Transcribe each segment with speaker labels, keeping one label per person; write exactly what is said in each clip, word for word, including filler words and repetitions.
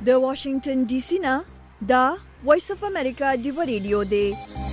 Speaker 1: د واشنگټن ډي سي نه دا وایس اف امریکا دی ریډیو دی.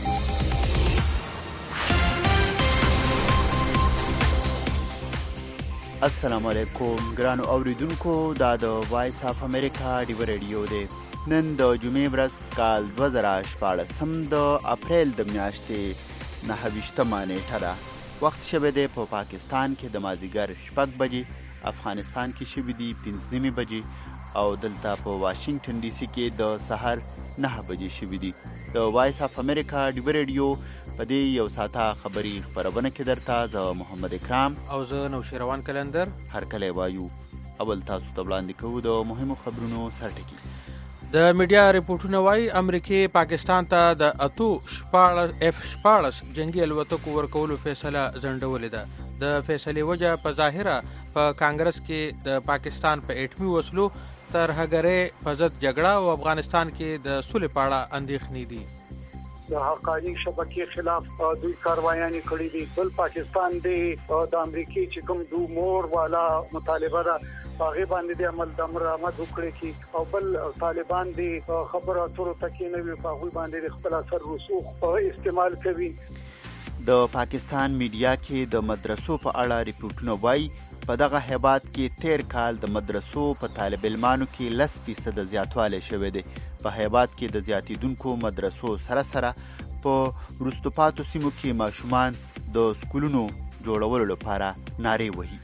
Speaker 2: السلام علیکم ګرانو اوریدونکو، دا د وایس اف امریکا دی ریډیو دی. نن د جمعې ورځ کال دوه زره شپاړسم د اپریل د میاشتې نهه ویشتمه نیټه ده. وخت شوی دی په پاکستان کې د مازدیګر شپږ بجې، افغانستان کې شوي دي پنځه نیمې بجې او دلته په واشنگټن ډي سي کې د سحر نهه بجې شوي دي. د وایس اف امریکا دی ریډیو په دې یو ساعته خبري خبرونه کې درته زه محمد اکرام
Speaker 3: او زه نوشیروان کلندر
Speaker 2: هر کله وایو. اول تاسو ته وړاندې کوو د مهمو خبرونو سرټکي.
Speaker 3: د میډیا ریپورټونه وایي امریکې پاکستان ته د اتو شپاړس اف شپاړس جنگي الوتکو ورکولو فیصله ځنډولې ده. د فیصلې وجه په ظاهره په کانګرس کې د پاکستان په اټمي وسلو ترهګرۍ په ضد جګړه او افغانستان کې د سولې په اړه اندېښنې دي.
Speaker 4: د حقایق شبکې خلاف دوی کاروایانې کړې دي. بل پاکستان دی د امریکای چې کوم دو مور والا مطالبه ده هغه باندې د عمل د امر آمد وکړي کی او بل طالبان دی خبره اترو تکې نه وي په هغه باندې خپل اثر رسوخ استعمال کوي.
Speaker 2: د پاکستان میډیا کې د مدرسو په اړه ریپورټونه وایي په دغه هیواد کې تیر کال د مدرسو په طالب علمانو کې لس فیصد زیاتوالی شوی دی. په هیواد کې د زیاتیدونکو مدرسو سره سره په وروسته پاتو سیمو کې ماشومان د سکولونو جوړولو لپاره نارې وهي.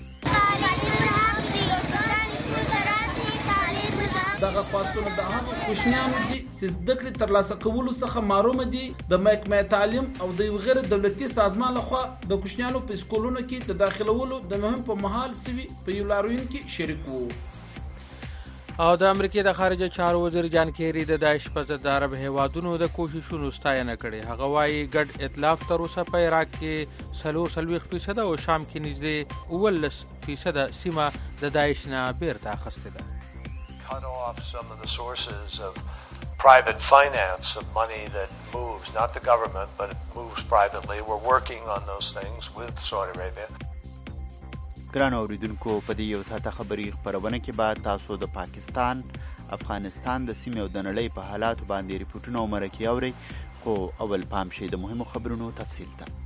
Speaker 5: دغه پاستونه د هغو کوچنیانو دي چې زده کړې ترلاسه کولو څخه محرومه دي. د محکمې تعلیم او د غیر دولتي سازمان لخوا د کوچنیانو په سکولونو کې د داخلولو د مهم په مهال سوي په یو لاروین کې شریک وو.
Speaker 3: او د امریکې د خارجه چارو وزیر جان کیری د داعش په ضد د عرب هیوادونو د کوششونو ستاینه کړې. هغه وایي ګډ ائتلاف تر اوسه په عراق کې څلور څلوېښت فیصده او شام کې نږدې اوولس فیصده سیمه د داعش نه بیرته اخیستې ده.
Speaker 6: cut off some of the sources of private finance of money that moves, not the government, but it moves privately. We're working on those things with Saudi Arabia.
Speaker 2: ګرانو اوریدونکو، په دې یو ساعته خبري خبرونه کې بعد تاسو د پاکستان، افغانستان د سیمې او د نړۍ په حالاتو باندې ریپورټونه او مرکې اورئ. خو اول پام شي د مهمو خبرونو تفصیل ته.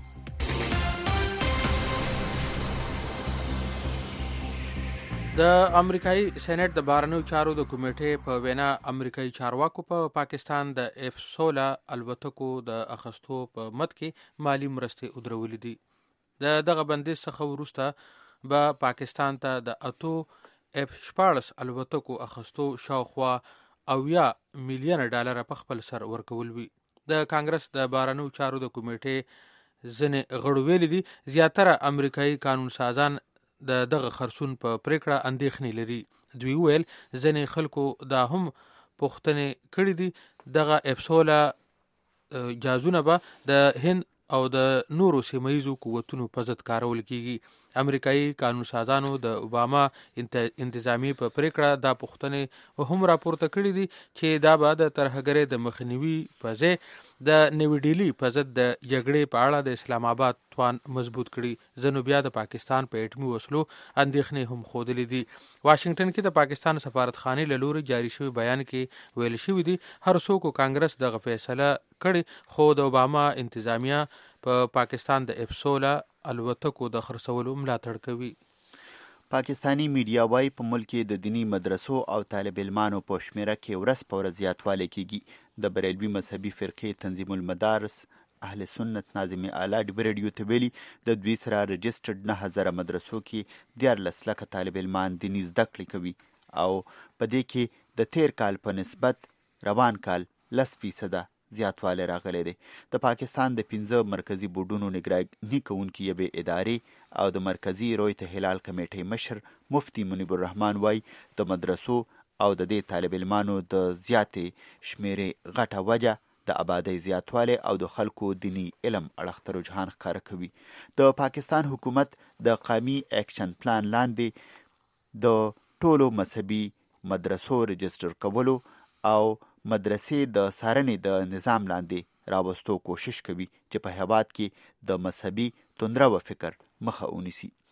Speaker 3: د امریکایي سېنات د بهرنیو چارو د کمیټې په وینا امریکایي چارواکو په پا پاکستان د اف سوله الوتکو د اخیستو په مد کې مالی مرستې ودرولې دي. د دغه بندیز څخه وروسته به پاکستان ته د اتو اف شپاړس الوتکو اخیستو شاوخوا اویا میلیونه ډالر په خپل سر ورکول وي. د کانګرس د بهرنیو چارو د کمیټې ځینې غړو ویلي دي زیاتره امریکایي قانون سازان د دغه خرڅون په پریکړه اندېښنې لري. دوی ویل ځینې خلکو دا هم پوښتنې کړې دي دغه اپسوله جازونه به د هند او د نورو سیمهیزو قوتونو په ضد کارول کیږي. امریکایي قانون سازانو د اوباما انتظامی په پریکړه دا پوښتنې هم راپورته کړې دي چې دا به د ترهګرۍ د مخنیوي په ځای د نوي ډیلی په ضد د جګړې په اړه د اسلام آباد توان مضبوط کړي. ځنو بیا د پاکستان په اټمي وسلو اندېښنې هم ښودلې دي. واشنگټن کې د پاکستان سفارتخانې له لوري جاري شوي بیان کې ویل شوي دي هر څوک کانګرس دغه فیصله کړي خو د اوباما انتظامیه په پا پاکستان د اپسوله الوتکو د خرڅولو ملاتړ کوي.
Speaker 2: پاکستانی میډیا وایي په ملک کې د دینی مدرسو او طالب علمانو په شمیره کې ورځ په ورځ زیاتوالی کیږي. د بریلوي مذهبي فرقې تنظیم المدارس اهل سنت ناظم اعلی دی ریډیو ته ویلي د دوی سره رجسټرډ نه هزاره مدرسو کې دیارلس لکه طالب علمان دیني زده کړې کوي او په دې کې د تیر کال په نسبت روان کال لس فیصده زیاتوالی راغلی دی. د پاکستان د پنځه مرکزي بورډونو نگراني کوونکي یوې ادارې او د مرکزي رویت هلال کمیټې مشر مفتی منیب الرحمان وایي د مدرسو او د دې طالب علمانو د زیاتې شمیرې غټه وجه د آبادۍ زیاتوالی او د خلکو دینی علم اړخ ته رجحان ښکاره کوي. د پاکستان حکومت د قومي اکشن پلان لاندې د ټولو مذهبي مدرسو رجسټر کولو او مدرسې د څارنې د نظام لاندې راوستو کوشش کوي چې په هیواد کې د مذهبي توندرو فکر مخه ونیسي.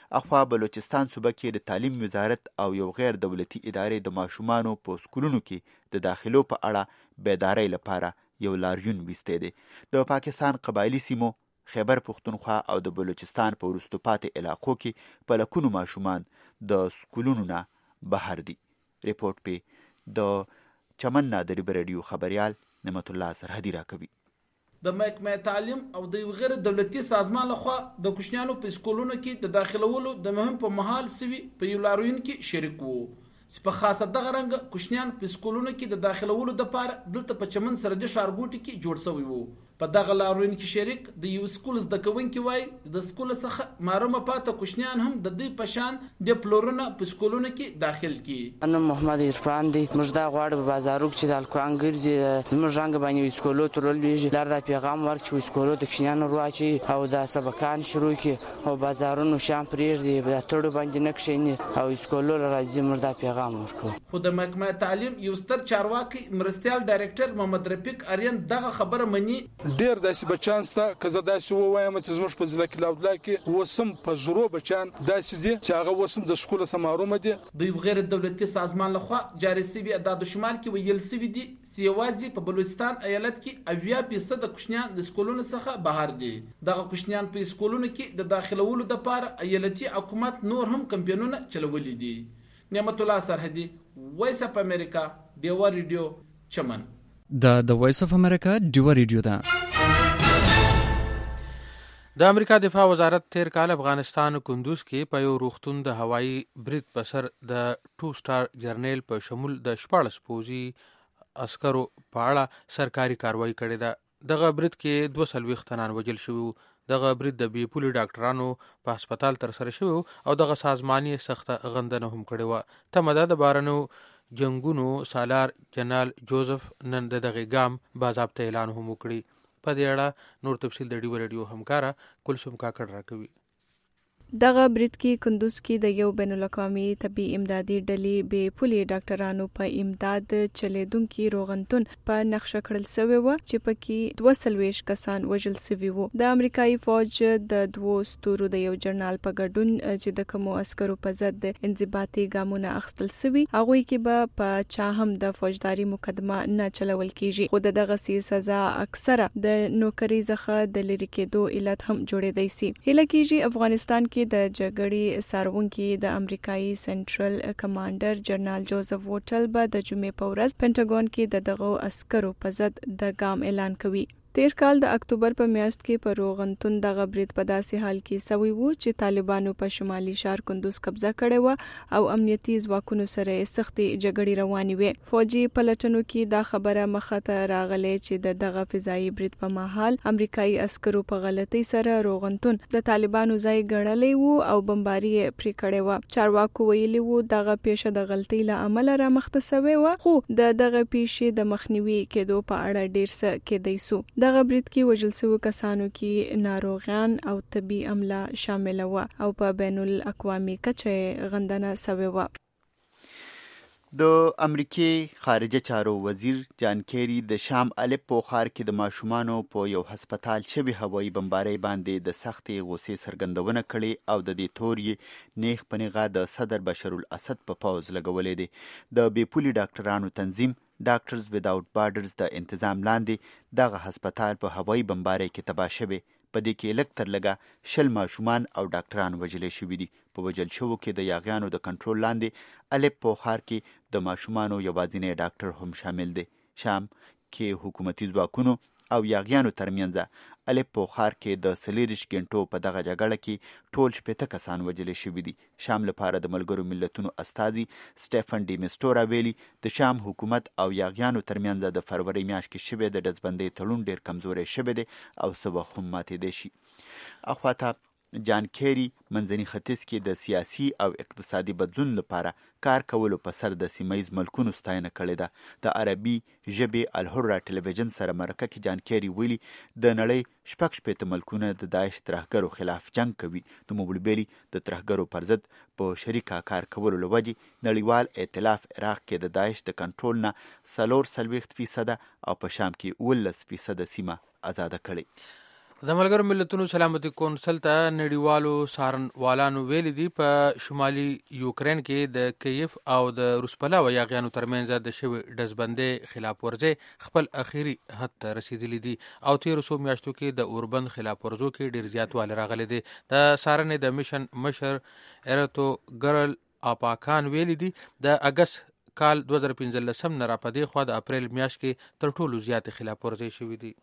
Speaker 2: اخوا بلوچستان صوبه کې د تعلیم وزارت او یو غیر دولتي ادارې د ماشومانو په سکولونو کې د داخلو په اړه بیدارۍ لپاره یو لاریون ویستی دی. د پاکستان قبایلي سیمو خیبر پختونخوا او د بلوچستان په وروستو پاتې علاقو کې په لکونو ماشومان د سکولونو نه بهر دي. ریپورټ پې د چمن نادری رادیو خبریال نعمت الله سرحدي راکوي.
Speaker 5: د محکمه تعلیم او د یو غیر دولتي سازمان لخوا د کوچنیانو په سکولونو کې د داخلولو د مهم په محل سوي په یو لاریون کې شریک وو. په خاصه دغه رنګ کوچنیان په سکولونو کې د داخلولو لپاره دلته په چمن سرحدي ښارګوټي کې جوړ شوی وو. په دغه لاریون کې شریک د یو سکول زده کوونکي وای د سکول څخه معلومه پاته کوچنیان هم د دې پشان د پلورونه په سکولونو کې داخل کی.
Speaker 7: انا محمد عرفان دی موږ دا غواړو په بازارو کې د الکوان ګرځي زموږ رنګ باندې سکولو ترول ویږي لار د پیغام ورکړي سکولو د کوچنیانو راچی او د سبقان شروع کی او بازارونو شام پرېږدي د ټړو باندې نقشینی او سکولو راځي موږ دا پیغام ورکو.
Speaker 5: خو د محکمه تعلیم یو ستر چارواکي مرستيال ډایرکټر محمد رفیق اریان دغه خبره مني.
Speaker 8: ډیر داسې بچان سته که زه داسې ووایم چې زموږ په ضلع کې لاودلا کې وسم په زرو بچان داسې دي چې هغه وسم د سکوله څخه محرومه دي.
Speaker 5: د یو غیر دولتي سازمان لخوا جاري سوي اعداد و شمار کې ویل سوي دي چې یوازې په بلوچستان ایالت کې اویا فیصد د کوچنیان د سکولونو څخه بهر دي. دغه کوچنیان په سکولونو کې د داخلولو لپاره ایالتي حکومت نور هم کمپاینونه چلولي دي. نعمت الله سرحدي، وایس اف امریکا، ډیوا ریډیو، چمن.
Speaker 9: دا د وایس اف امریکا ډیوا ریډیو ده.
Speaker 3: د امریکا دفاع وزارت تیر کال افغانستان کندوز کې په یو روغتون د هوایي برید په سر د ټو سټار جرنیل په شمول د شپاړس پوځي عسکرو په اړه سرکاري کاروایی کړې ده. دغه برید کې دوه څلوېښت تنان وژل شوي وو. دغه برید د بې پولي ډاکټرانو په هسپتال ترسره شوی او دغه سازمان یې سخته غندنه هم کړې وه. تمه ده د بهرنیو جنګونو سالار جنرال جوزف نن د دغې ګام باضابطه اعلان هم وکړي. په دې اړه نور تفصیل د ډیو ریډیو همکاره کلثوم کاکړ راکوي.
Speaker 10: دغه برید کې کندوز کې د یو بین الاقوامي طبي امدادي ډلې بې پولي ډاکټرانو په امداد چلیدونکي روغتون په نقشه کړل شوی و چې پکې دوه څلوېښت کسان وژل شوي وو. د امریکایي فوج د دوو ستورو د یو جرنال په ګډون چې د کومو عسکرو په ضد د انضباطي ګامونه اخیستل شوي هغوی کې به په چا هم د فوجداري مقدمه نه چلول کیږي. خو دغه سي سزا اکثره د نوکری څخه د لری کېدو علت هم جوړېدای شي. هله کیږي افغانستان کې د جګړې ساروونکي د امریکایي سنټرل کمانډر جنرال جوزف ووټل به د جمعې په ورځ پینټاګون کې د دغو عسکرو په ضد د ګام اعلان کوي. تیر کال د اکتوبر په میاشت کې په روغتون دغه برید په داسې حال کې سوی وو چې طالبانو په شمالي ښار کندوز قبضه کړې و او امنیتي ځواکونو سره سختي جګړې روانې وې. فوجي پلټنو کې دا خبره مخه ته راغله چې د دغه فضایي برید په مهال امریکایي عسکرو په غلطۍ سره روغتون د طالبانو ځای ګڼلې وو او بمباري پرې کړې و. چارواکو ویلي وو دغه پیښه د غلطۍ له امله رامخته شوې و خو د دغه پیښې د مخنیوي کېدو په اړه ډیر څه کېدای سو. دغه برید کې وژل شوي کسانو کې ناروغان او طبي عمله شامل و او په بین الاقوامي کچه غندنه شوې و.
Speaker 2: د امریکای خارجه چارو وزیر جان کیری د شام الیپو ښار کې د ماشومانو په یو هسپتال شوي هوایي بمبارۍ باندې د سختې غوسې څرګندونه کړې او د دې تور یې نیغ په نیغه د صدر بشر الاسد په پوځ لګولې دی. د بې پولي ډاکټرانو تنظیم ډاکټرز ویداوټ بارډرز د انتظام لاندې دغه هسپتال په هوایي بمبارۍ کې تباه شوی. په دې کې لږ تر لږه شل ماشومان او ډاکټران وژل شوي دي. په وژل شوو کې د یاغیانو د کنټرول لاندې الیپو ښار کې د ماشومانو یوازینی ډاکټر هم شامل دی. شام کې حکومتي ځواکونو او یاغیانو ترمنځ الیپو ښار کې د څلېرویشت غنټو په دغه جګړه کې ټول شپېته کسان وژل شوي دي. شام لپاره د ملګرو ملتونو استازي سټیفن ډي میسټورا ویلي د شام حکومت او یاغیانو ترمنځ د فروری میاشت کې شوی د ډزبندۍ تړون ډیر کمزوری شوی دی او څه وخت هم ماتېدی شي. اخواته جان کیری منځني ختیځ کې د سیاسي او اقتصادي بدلون لپاره کار کولو په سر د سیمایي ملکونو ستاینه کړې ده. د عربي ژبې الحره ټلویزیون سره مرکه کې جان کیری ویلي د نړۍ شپږ شپېته ملکونه د داعش ترهګرو خلاف جنگ کوي. د موبلبیلي د ترهګرو پر ضد په شریکه کار کولو له وجې نړیوال ائتلاف عراق کې د داعش د کنټرول نه څلور څلوېښت فیصده او په شام کې اوولس فیصده سیمه آزاده کړې.
Speaker 3: د ملګرو ملتونو سلامتي کونسل ته نړیوالو څارنوالانو ویلي دي په شمالي یوکرين کې د کیف او د روسپلاوه یاغیانو ترمنځ د شوي ډزبندۍ خلاف ورزي خپل اخیری حد ته رسیدلی دي او تیر څو میاشتو کې د اوربند خلاف ورزو کې ډیر زیاتوالی راغلی دی. د څارنې د میشن مشر ایرتو ګرل اپاکان ویلي دي د اگست کال دوه زره پنځلسم نه را پدې خوا د اپریل میاشت کې تر ټولو زیات خلاف ورزي شوي دي.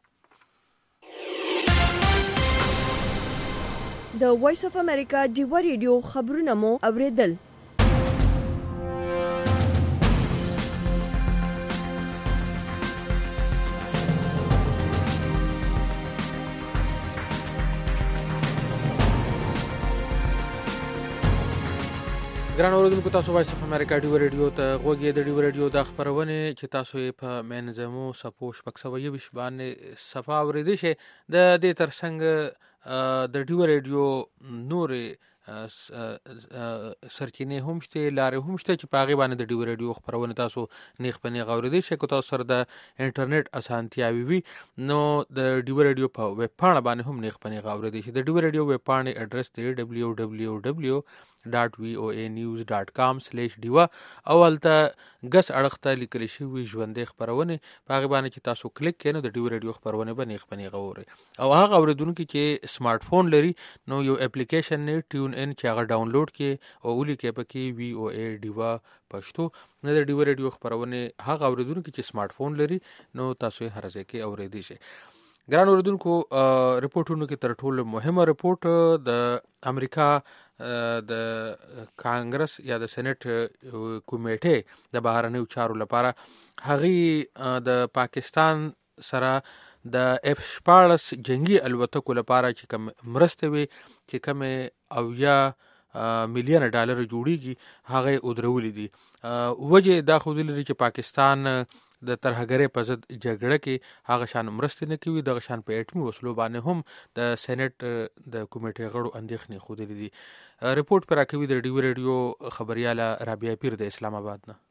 Speaker 1: د وایس اف امریکا ډیوا ریډیو خبرونه مو اوریدل.
Speaker 3: ګران اوریدونکو تاسو وایس اف امریکا ډیوا ریډیو ته غوږی د ډیوا ریډیو د خبرونه چې تاسو یې په منځمو سپو شپږ سوه یویشت باندې صفه اوریدئ شئ. د دې ترڅنګ د ډیوا ریډیو نورې سرچینې هم شته، لارې هم شته چې په هغې باندې د ډیوا ریډیو خپرونه تاسو نیغ په نیغ اورېدی شئ. که تاسو سره د انټرنیټ اسانتیاوې وي نو د ډیوا ریډیو په ویب پاڼه باندې هم نیغ په نیغ اورېدی شئ. د ډیوا ریډیو ویب پاڼې اډرس دی ډبلیو ډبلیو ډبلیو ډاټ وی او ای نیوز ډاټ کام سلیش ډیوا او هلته ګس اړخ ته لیکل شوي ژوندۍ خپرونې په هغې باندې چې تاسو کلیک کړئ نو د ډیوا ریډیو خپرونې به نیغ په نیغه واورئ. او هغه اورېدونکي چې سمارټ فون لري نو یو اپلیکیشن دی ټیون ان چې هغه ډاونلوډ کړي او ولیکئ پکې وی او ای ډیوا پښتو. نو د ډیوا ریډیو خپرونې هغه اورېدونکي چې سمارټ فون لري نو تاسو یې هر ځای کې اورېدی شئ. ګران اوریدونکو رپورټونو کې تر ټولو مهمه رپورټ د امریکا د کانګرس یا د سېنات کمیټې د بهرنیو چارو لپاره هغې د پاکستان سره د اف شپاړس جنگي الوتکو لپاره چې کوم مرستې وي چې کومې اویا میلیونه ډالر جوړیږي هغه ودرولې دي. وجه دا ښودلې ده چې پاکستان د ترهګرۍ په ضد جګړه کې هغه شان مرستې نه کوي، دغه شان په اټمي وسلو باندې هم د سېنات د کمیټې غړو اندېښنې ښودلې دي. رپورټ پر راکوي د ډیوا ریډیو خبرياله رابعه پیر د اسلام آباد نه.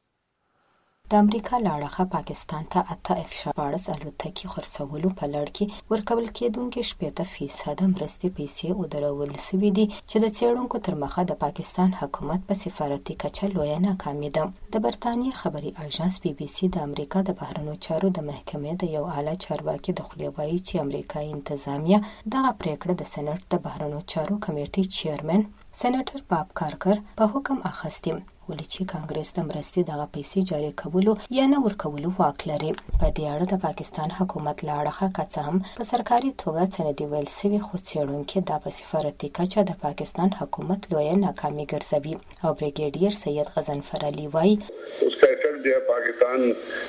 Speaker 11: د امریکا لاړخه پاکستان ته اته اف شپاړس الوتکې خرڅولو په لړ کې ورکول کېدونکې شپېته فیصده مرستې پیسې ودرول سوي دي چې د څېړونکو تر مخه د پاکستان حکومت په سفارتي کچه لویه ناکامي ده. د برتانیې خبري اژانس بي بي سي د امریکا د بهرنیو چارو د محکمې د یو اعلی چارواکي د خولې وایي چې امریکایي انتظامیه دغه پریکړه د سېنات د بهرنیو چارو کمیټې چیرمن سېنیټر باب کارکر په حکم اخیستې، ولې چې کانګرس د مرستې دغه پیسې جاري کولو یا نه ورکولو واک لري. په دې اړه د پاکستان حکومت له اړخه که څه هم په سرکاري توګه څه نه دي ویل سوي، خو څېړونکي دا په سفارتي کچه د پاکستان حکومت لویه ناکامي ګرځوي. او بریګیډیر سید غضنفر علي وایي
Speaker 12: उसका इफेक्ट जो है पाकिस्तान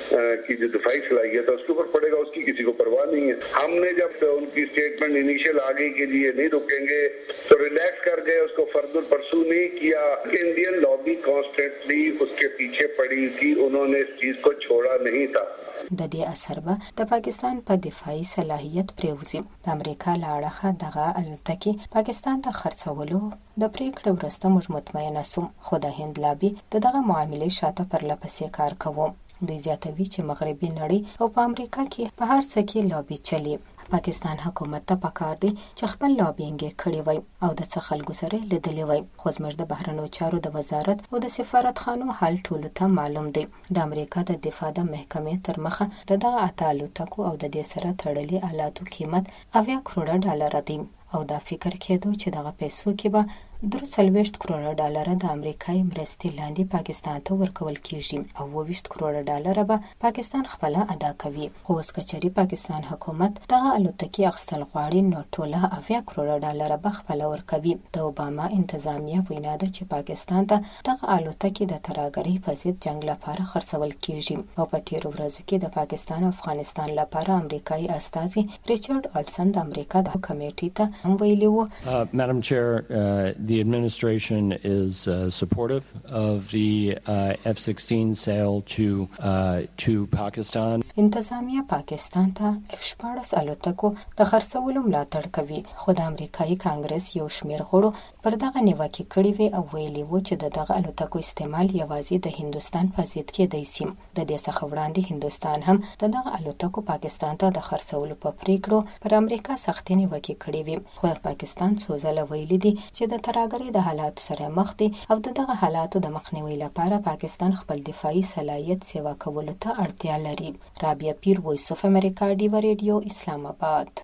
Speaker 12: की जो दिफाई सलाहियत है उसके ऊपर पड़ेगा, उसकी किसी को परवाह नहीं है. हमने जब उनकी स्टेटमेंट इनिशियल आगे के लिए नहीं रुकेंगे तो रिलैक्स कर गए, उसको फर्दर परसू नहीं किया. इंडियन लॉबी कॉन्स्टेंटली उसके पीछे पड़ी थी, उन्होंने इस चीज को छोड़ा नहीं था.
Speaker 11: د دې اثر به د پاکستان په دفاعي صلاحیت پریوزي. د امریکا له اړخه دغه الوتکې پاکستان ته خرڅولو د پریکړې وروسته موږ مطمئنه سوم، خو د هند لابي د دغه معاملې شاته پرلپسې کار کوو. دوی زیاتوي چې مغربي نړۍ او په امریکا کې په هر څه کې لابي چلی. پاکستان حکومت ته پکار دی چې خپل لابینګ کړی وای او د څه خلکو سره لیدلی وای، خو زموږ د بهرنیو چارو د وزارت او د سفارتخانو حل ټولو ته معلوم دی. د امریکا د دفاع د محکمې تر مخه د دغه اته الوتکو او د دې سره تړلي آلاتو قیمت اویا کروڑه ډالر دی او دا فکر کېدو چې دغه پیسو کې به درې څلوېښت کروڑه ډالر د امریکایي مرستې لاندې پاکستان ته ورکول کیږي او اووه ویشت کروڑه ډالر به پاکستان خپل ادا کوي. خو اوس کچري پاکستان حکومت دغه الوتکې اخیستل غواړي نو ټوله اویا کروڑه ډالر به خپل ورکوي. د اوباما انتظامیه وینا ده چې پاکستان ته دغه الوتکې د ترهګرۍ په ضد جنگ لپاره خرڅول کیږي. او په تیرو ورځو کې د پاکستان او افغانستان لپاره امریکایي استازي ریچارډ آلسن د امریکا د کمیټې ته هم ویلي وو.
Speaker 13: Madam Chair, uh, the administration is uh, supportive of the uh, F sixteen sale to uh, to Pakistan.
Speaker 11: انتظامیه پاکستان ته اف شپاړس الوتکو د خرڅولو ملاتړ کوي، خو د امریکایي کانګرس یو شمېر غړو پر دغه نیوکه کړې وې او ویلي و چې د دغه الوتکو استعمال یوازې د هندستان په ضد کېدی سي. د دې څخه وړاندې هندستان هم د دغه الوتکو پاکستان ته د خرڅولو په پریکړو پر امریکا سختې نیوکې کړې وې، خو پاکستان څو ځله ویلي دي چې د ترهګرۍ د حالاتو سره مخ دي او د دغه حالاتو د مخنیوي لپاره پاکستان خپل دفاعي صلاحیت سیوا کولو ته اړتیا لري. رابعه پیر، وایس اف امریکا، ډیوا ریډیو، اسلام آباد.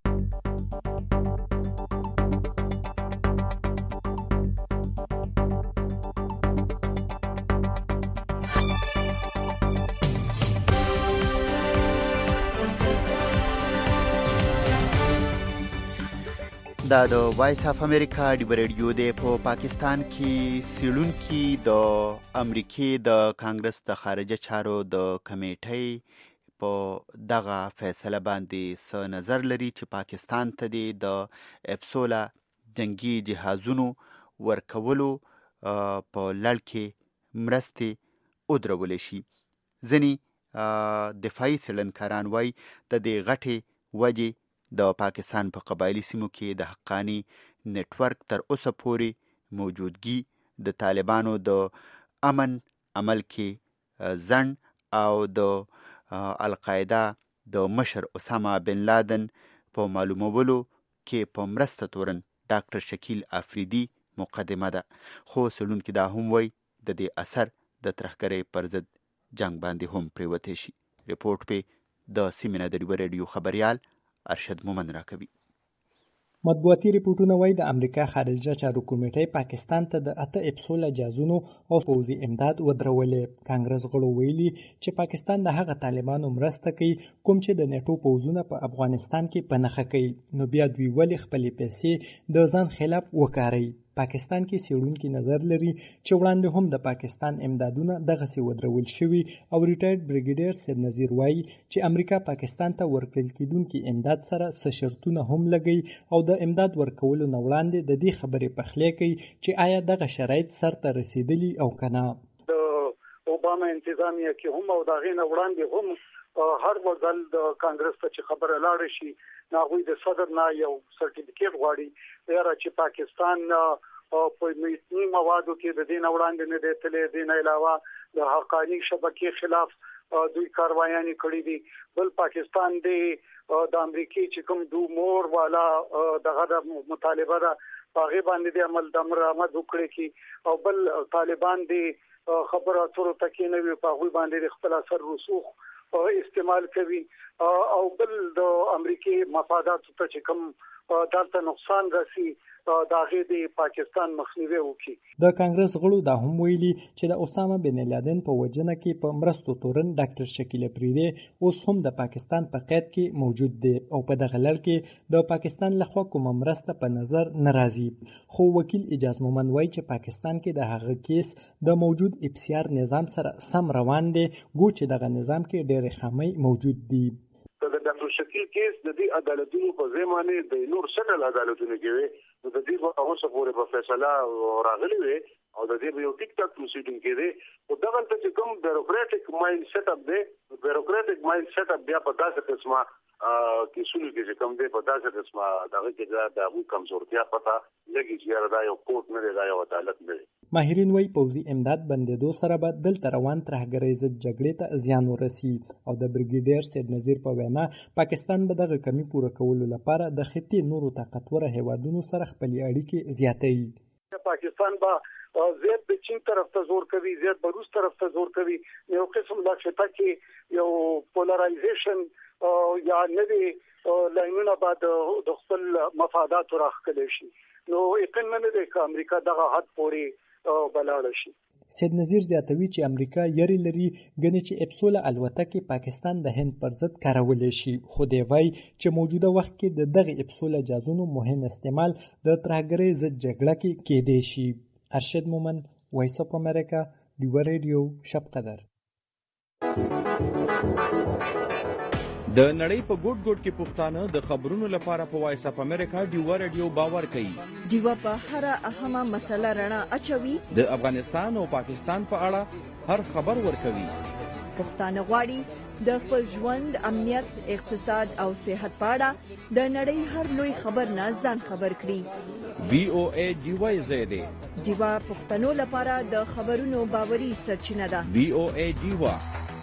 Speaker 2: دا د وایس اف امریکا ډیوا ریډیو دی. په پاکستان کې څیړونکي د امریکې د کانګرس د خارجه چارو د کمیټې په دغه فیصله باندې څه نظر لري چې پاکستان ته د افسولا جنگي جهازونو ورکولو په لړ کې مرستې ودرول شي. ځینې دفاعي څېړنکاران وایي د دې غټې وجې د پاکستان په قبایلی سیمو کې د حقانی نتورک تر اوسه پورې موجودګي، د طالبانو د امن عمل کې ځنډ او د القاعده د مشر اسامه بن لادن په معلومولو کې په مرسته تورن ډاکټر شکیل افریدي مقدمه ده. خو څېړونکي دا هم وایي د دې اثر د ترهګرۍ پر ضد جنگ باندې هم پرېوتی شي. رپورټ په د سیمې نه د ډیوا ریډیو خبریال ارشد مومن راکوي.
Speaker 14: مطبوعاتي ریپورټونه وایي د امریکا خارجه چارو کمیټې پاکستان ته د اته اپسوله جازونو او پوځي امداد ودرولې. کانګرس غړو ویلي چې پاکستان د هغه طالبانو مرسته کوي کوم چې د نیټو پوځونه په افغانستان کې په نښه کوي، نو بیا دوی ولې خپلې پیسې د ځان خلاف وکاروي. پاکستان کې څېړونکي نظر لري چې وړاندې هم د پاکستان امدادونه دغسې ودرول شوي او ریټایرډ بریګیډیر سید نظیر وایي چې امریکا پاکستان ته ورکړل کېدونکي امداد سره څه شرطونه هم لګوي او د امداد ورکولو نه وړاندې د دې خبرې پخلی کوي چې آیا دغه شرایط سرته رسیدلي او که نه.
Speaker 4: د اوباما انتظامیه کې هم او د هغې نه وړاندې هم هر وځل د کانګرس ته چې خبره لاړه شي نو هغوی د صدر نه یو سرټیفیکیټ غواړي یاره چې پاکستان په میتني موادو کې د دې نه وړاندې نه دی تللی، دې نه علاوه د حقاني شبکې خلاف دوی کاروایانې کړي دي. بل پاکستان دی د امریکې چې کوم دو مور والا دغه د مطالبه ده په هغې باندې د عمل د امر آمد وکړي کی او بل طالبان دی خبره اترو تکې نه وي په هغوی باندې د خپل اثر رسوخ استعمال کوي او بل د امریکې مفاداتو ته چې کوم دلته نقصان رسي د هغې د پاکستان مخنیوی وکړي.
Speaker 14: د کانګرس غړو دا هم ویلي چې د اسامه بن لادن په وژنه کې په مرستو تورن ډاکټر شکیل افریدي اوس هم د پاکستان په قید کې موجود دی او په دغه لړ کې د پاکستان لخوا کومه مرسته په نظر نه راځي. خو وکیل اجاز مومن وایي چې پاکستان کې د هغه کیس د موجود اف سی آر نظام سره سم روان دی، ګو چې دغه نظام کې ډېرې خامۍ موجود دي.
Speaker 12: د ډاکټر شکیل کیس د دې عدالتونو په ځای باندې د نور سټل عدالتونو کې وي نو د دې په اوسه پورې په فیصله راغلي وي او د دې یو ټیک ټاک پروسیډینګ کې دی او دغه ته چې کوم بیوروکراټیک مایند سیټ اپ دی بیوروکراټیک مایند سیټ اپ بیا په داسې قسمه کې سولې کې چې کوم دی په داسې قسمه دغه کې د هغو کمزورتیا پته لګي چې دا یو کوټ نه دی، دا یو عدالت نه دی.
Speaker 14: ماهرین وایي پوځي امداد بندېدو سره به دلته روان ترهګرۍ ضد جګړې ته زیان ورسي او د بریګیډیر سید نظیر په وینا پاکستان به دغه کمی پوره کولو لپاره د خطې نورو طاقتوره هیوادونو سره خپلې اړیکې زیاتوي.
Speaker 4: پاکستان به زیات د چین طرف ته زور کوي، زیات به روس طرف ته زور کوي. یو قسم د خطه کې یو پولرایزیشن یا نوې لاینونه به د خپل مفاداتو راښکلی شي. نو یقین نه دی که امریکا دغه حد پورې بلاړه شي.
Speaker 14: سید نظیر زیاتوي چې امریکا یری لري ګنې چې اپسوله الوتکې پاکستان د هند پر ضد کارولې شي، خو دی وایي چې موجوده وخت کې د دغه اپسوله جازونو مهم استعمال د ترهګرۍ ضد جګړه کې کېدی شي. ارشد مومن، وایس اف امریکا، ډیوا ریډیو، شب قدر.
Speaker 15: د نړۍ په ګوټ ګوټ کې پښتانه د خبرونو لپاره په وایس اف امریکا ډیوا ریډیو باور کوي.
Speaker 1: ډیوا په هر اهمه مسله رڼا اچوي،
Speaker 15: د افغانستان او پاکستان په اړه هر خبر ورکوي.
Speaker 1: پښتانه غواړي د خپل ژوند، امنیت، اقتصاد او صحت په اړه د نړۍ هر لوی خبر نه ځان خبر کړي.
Speaker 15: وی او ای ډیوا زیاده
Speaker 1: ډیوا پښتنو لپاره د خبرونو باوري سرچینه ده.
Speaker 15: وی او ای ډیوا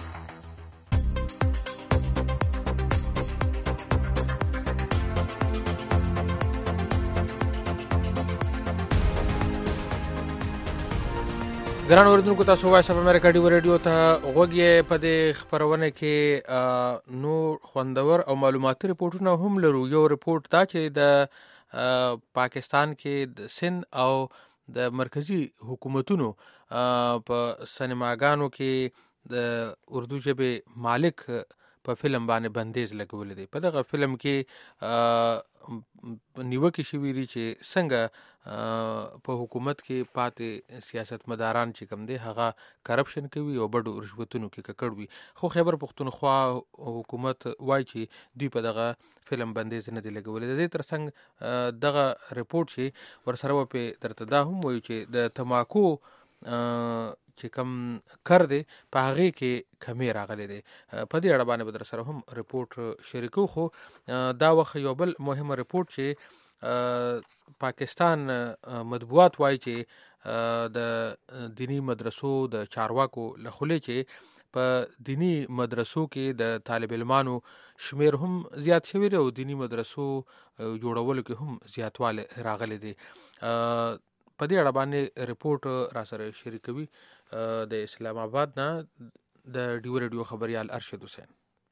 Speaker 3: ګران اوریدونکو، تاسو وایس اف امریکا ډیو ریډیو ته غوږ یې. په دې خپرونه کې نور خوندور او معلوماتي رپورټونه هم لرو. یو رپورټ دا چې د پاکستان کې د سند او د مرکزی حکومتونو په سینماګانو کې د اردو ژبې مالک په فلم باندې بندیز لګولې دی. په دغه فلم کې نیوکې شوې دي چې څنګه په حکومت کې پاتې سیاستمداران چې کوم دي هغه کرپشن کوي او بډو رشوتونو کې ککړ وي. خو خیبر پښتونخوا حکومت وایي چې دوی په دغه فلم بندیز نه دی لګولې. د دې ترڅنګ دغه رپورټ چې ورسره په درته دا هم وایي چې د تماکو چې کم کر دی په هغه کې کمی راغلی دی. په دې اړه باندې به در سره هم رپورټ شریکو. خو دا وخت یو بل مهمه رپورټ چې پاکستان مطبوعات وایي چې د دینی مدرسو د چارواکو له خولې چې په دینی مدرسو کې د طالب علمانو شمیر هم زیات شوی دی او دینی مدرسو جوړولو کې هم زیاتوالی راغلی دی. په دې اړه باندې رپورټ را سره شریکوي د اسلام آباد نه د ډیو ریډیو خبريال ارشد حسین.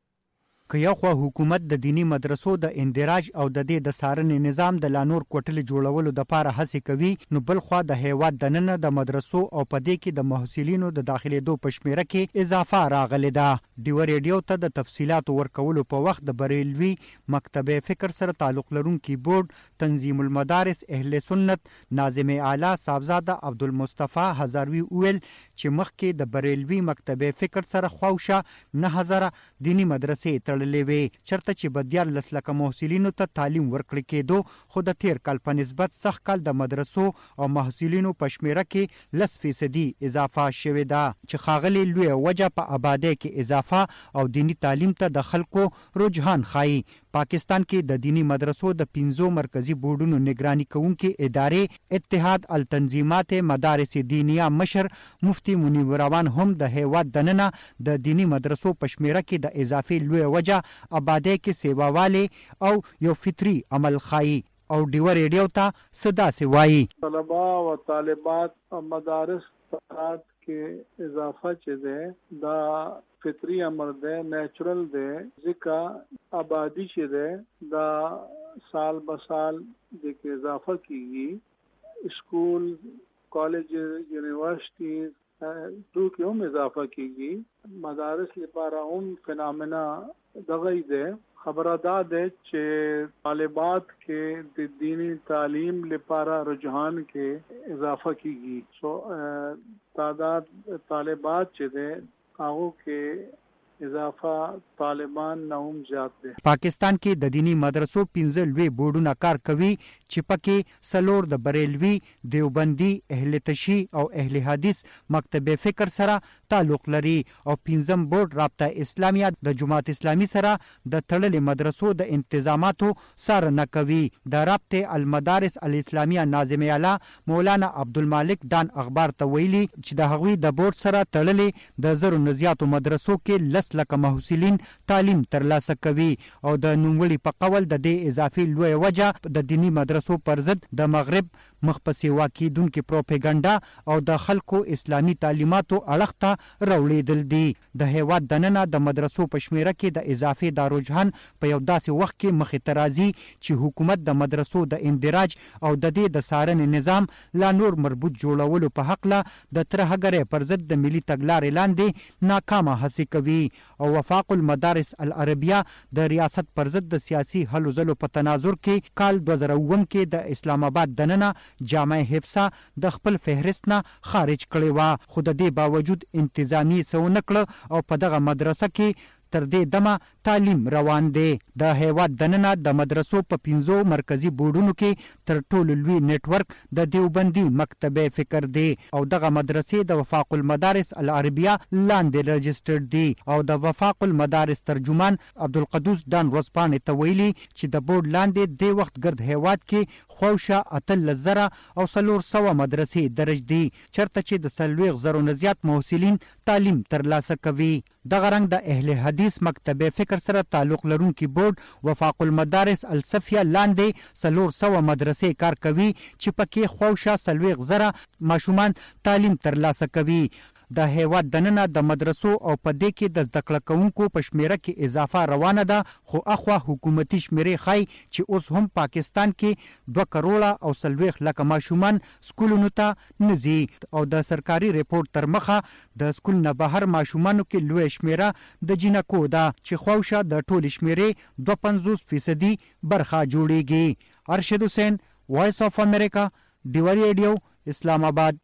Speaker 16: که یو خوا حکومت د دینی مدرسو د اندراج او د دې د سارنې نظام د لانور کوټل جوړولو د پاره هڅه کوي، نو بل خوا د هیواد د نن د مدرسو او په دې کې د محصلینو د داخليدو پشمیره کې اضافه راغلی ده. ډیو ریډیو ته د تفصيلات ورکولو په وخت د بریلوي مکتبه فکر سره تعلق لرونکي بورډ تنظیم المدارس اهل سنت ناظم اعلی صاحبزاده عبدالمصطفی هزاروی ویل چې مخکې د بریلوي مکتبه فکر سره خواوشه نه هزاره دینی مدرسې لوي چرته چې بدیار لسلکه محصلینو ته تعلیم ورکړي کېدو، خو د تیر کال په نسبت سخت کال د مدرسو او محصلینو پشمیره کې لس فیصدي اضافه شوې ده چې خاغلی لوی وجه په آبادی کې اضافه او دینی تعلیم ته د خلکو رجحان ښایي. پاکستان کې د دینی مدرسو د پنځو مرکزی بورډونو نگرانی کوونکي ادارې اتحاد التنظیمات مدارس دینیه مشر مفتی منیب روان هم د هیواد دننه د دینی مدرسو پشمیره کې د اضافي لوی وجه آبادی کې سیواواله او یو فطری عمل خای. او ډیو ریډیو ته صدا سی وایي
Speaker 17: طلبا او طالبات مدارس تعداد کې اضافه چې ده دا فطری امر ده، نیچرل ده، ځکه آبادی چې ده دا سال به سال د کې اضافه کیږي. اسکول، کالج، یونیورسيټي دو کې هم اضافه کیږي. مدارس لپاره هم فنامنا دغه ده. خبره دا ده چې طالبات کې د دینی تعلیم لپاره رجحان کې اضافه کیږي. سو تعداد طالبات چې ده هغه کې اضافه طالبان نه هم زیات دي.
Speaker 16: پاکستان کې د دینی مدرسو پنځه لوی بورډونه کار کوي چې پکې سلور د بریلوي، دیوبندي، اهل تشیع او اهل حدیث مکتبه فکر سره تعلق لري او پنځم بورډ رابطه اسلامیه د جماعت اسلامی سره د تړلې مدرسو د انتظاماتو څارنه کوي. د رابطه المدارس الاسلامیه ناظم اعلی مولانا عبدالمالک دان اخبار ته ویلي چې د هغوی د بورډ سره تړلې د زرو نزياتو مدرسو کې لس لکه محصلین تعلیم ترلاسه کوي او د نوموړي په قول د دې اضافي لوی وجه د دینی مدرسو پر ضد د مغرب مخپسې واقعیدونکو پروپاګاندا او د خلکو اسلامي تعلیماتو اړخته راوړېدل دي. د هیواد دننه د مدرسو پشمیره کې د اضافي د رجحان په یو داسې وخت کې مخې ته راځي چې حکومت د مدرسو د اندراج او د دې د څارنې نظام لا نور مربوط جوړولو په حق له د ترهګرۍ پر ضد د ملي تګلارې لاندې ناکامه هڅې کوي. او وفاق المدارس العربیه د ریاست پر ضد د سیاسي هلو ځلو په تناظر کې کال دوه زره اووه کې د اسلام آباد دننه جامع حفصه د خپل فهرست نه خارج کړي و، خو د دې باوجود انتظامی سو نکړه او په دغه مدرسه کې تر دې دمه تعلیم روان دی. د هیواد دننه د مدرسو په پنځو مرکزی بورډونو کې تر ټولو لوی نیټورک د دیوبندي مکتبه فکر دی او دغه مدرسې د وفاق المدارس العربیه لاندې رجسټرډ دي او د وفاق المدارس ترجمان عبدالقدوس ډان ورځپاڼې ته ویلي چې د بورډ لاندې د وخت ګرد هیواد کې خوشه اتلس زره او څلور سوه مدرسې درج دي چرته چې د څلوېښت زرو نه زیات محصلین تعلیم ترلاسه کوي. دغه رنګ د اهل حدیث مکتبه فکر سره تعلق لرونکي بورډ وفاق المدارس الصفیه لاندې څلور سوه مدرسې کار کوي چې پکې خوشه څلوېښت زره ماشومان تعلیم ترلاسه کوي. د هیواد دننه د مدرسو او په دې کې د زده کړه کوونکو په شمیره کې اضافه روانه ده خو اخوا حکومتي شمیرې ښایي چې اوس هم پاکستان کې دوه کروړه او څلوېښت لکه ماشومان سکولونو ته نه ځي او د سرکاري ریپورت تر مخه د سکول نه بهر ماشومانو کې لویه شمیره د جینکو ده چې خوشه د ټولې شمیرې دوه پنځوس فیصدي برخه جوړیږي. ارشد حسین، وایس آف امریکا، ډیوا ریډیو، اسلام آباد.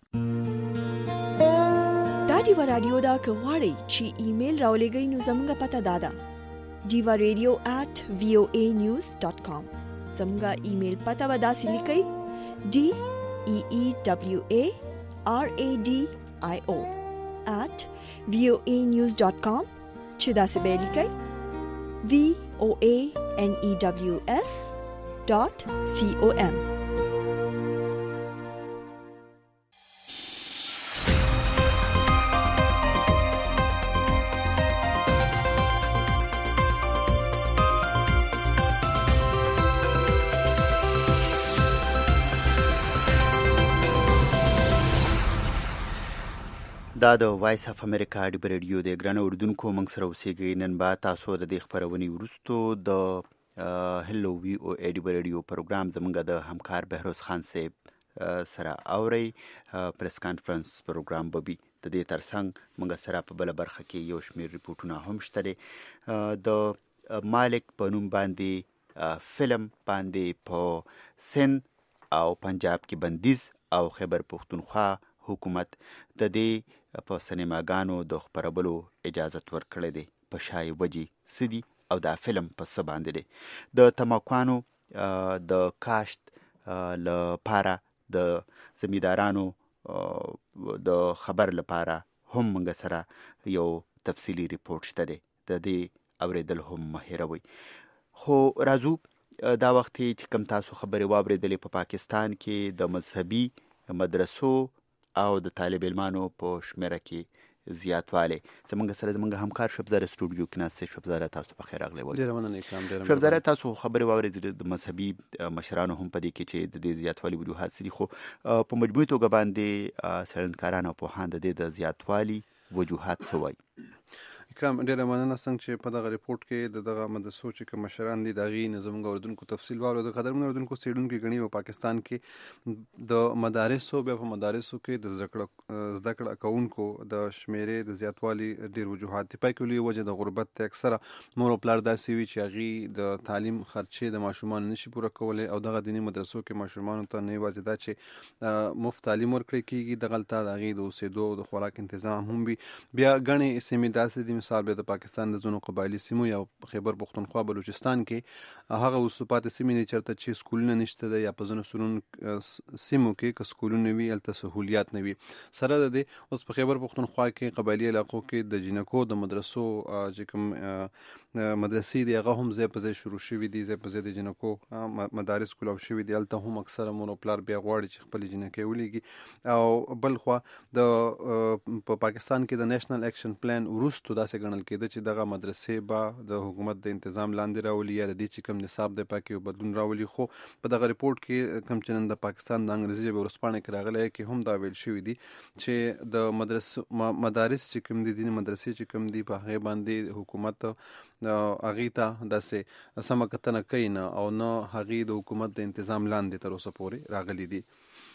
Speaker 1: ډیوا رادیو دا که غواړئ چې ایمیل راولېږئ نو زموږ پته دا ده ډیوا ریډیو ایٹ وی او ای نیوز ډاٹ کام. زموږ ایمیل پته به داسې لیکئ ډي ای ای ډبلیو ای آر ای ډي آی او ایٹ وی او ای نیوز ډاٹ کام چې داسې به لیکئ وی او ای ان ای ډبلیو اس ډاٹ سی او ام.
Speaker 2: دا د وایس اف امریکا ډیوا ریډیو د ګرانو اردوونکو موږ سره اوسېږئ. نن به تاسو د دې خپرونې وروستو د هلو وی او ای ډیوا ریډیو پروګرام زموږ د همکار بهروز خان صاحب سره اورئ. پریس کانفرنس پروګرام به وي. د دې ترڅنګ موږ سره په بله برخه کې یو شمېر ریپورټونه هم شته دی. د مالک په نوم باندې فلم باندې په سند او پنجاب کې بندیز او خیبر پختونخوا حکومت د دې په سینماګانو د خپرولو اجازت ورکړی دی. په شای وجې څه دي او دا فلم په څه باندې دی. د تماکوانو د کاشت لپاره د زمیندارانو د خبر لپاره هم موږ سره یو تفصیلي ریپورټ شته دی. د دې اورېدل هم مه هېروئ. خو راځو دا وخت چې کوم تاسو خبرې واورېدلې په پاکستان کې د مذهبي مدرسو او د طالب علمانو په شمیره کې زیاتوالی. زموږ سره زموږ همکار شبزاره سټوډیو کې ناست دی. شبزاره تاسو په خیر راغلی.
Speaker 18: ډېره مننه اکرام. ډېره
Speaker 2: شبزاره تاسو خبرې واورېدلې د مذهبي مشرانو هم په دې کې چې د دې زیاتوالي وجوهات څه دي خو په مجموعي توګه باندې څېړنکاران او پوهان د دې د زیاتوالي وجوهات څه وایي؟
Speaker 18: اکرام ډېره مننه. څنګه چې په دغه ریپورټ کې د دغه مدرسو چې کوم مشران دي د هغې نه زموږ اردوونکو تفصیل واورېدو. قدرمنو اردوونکو څېړونکي ګڼي په پاکستان کې د مدارسو بیا په مدارسو کې د زده کړه زده کړه کوونکو د شمیرې د زیاتوالي ډېر وجوهات دي. پای کې لویه وجه د غربت دی. اکثره مور او پلار داسې وي چې هغې د تعلیم خرچې د ماشومانو نشي پوره کولی او دغه دیني مدرسو کې ماشومانو ته نه یوازې دا چې مفت تعلیم ورکړی کېږي دغلته د هغې د اوسېدو او د خوراک انتظام هم وي. بیا ګڼې سیمې داسې دي مثال بیا د پاکستان د ځینو قبایلي سیمو یا خیبر پختونخوا بلوچستان کې هغه وروسته پاتې سیمې دي چېرته چې سکولونه نشته دی یا په ځینو سیمو کې که سکولونه وي هلته سهولیات نه وي. سره د دې اوس په خیبر پختونخوا کې قبایلي علاقو کې د جینکو د مدرسو چې کوم مدرسې دي هغه هم ځای په ځای شروع شوي دي. ځای په ځای د جینکو مدارس کولاو شوي دي. هلته هم اکثره مور او پلار بیا غواړي چې خپلې جینکۍ ولیږي. او بل خوا د په پاکستان کې د نیشنل ایکشن پلان وروستو داسې ګڼل کېده چې دغه مدرسې به د حکومت د انتظام لاندې راولي یا د دې چې کوم نصاب دی پکې یو بدلون راولي. خو په دغه ریپورټ کې کوم چې نن د پاکستان د انګریزي ژبې ورځپاڼې کې راغلی کې هم دا ویل شوي دي چې د مدرسو مدارس چې کوم دي دیني مدرسې چې کوم دي په هغې باندې حکومت هغې ته داسې سمه کتنه کوي نه او نه هغې د حکومت د انتظام لاندې تر اوسه پورې راغلي دي.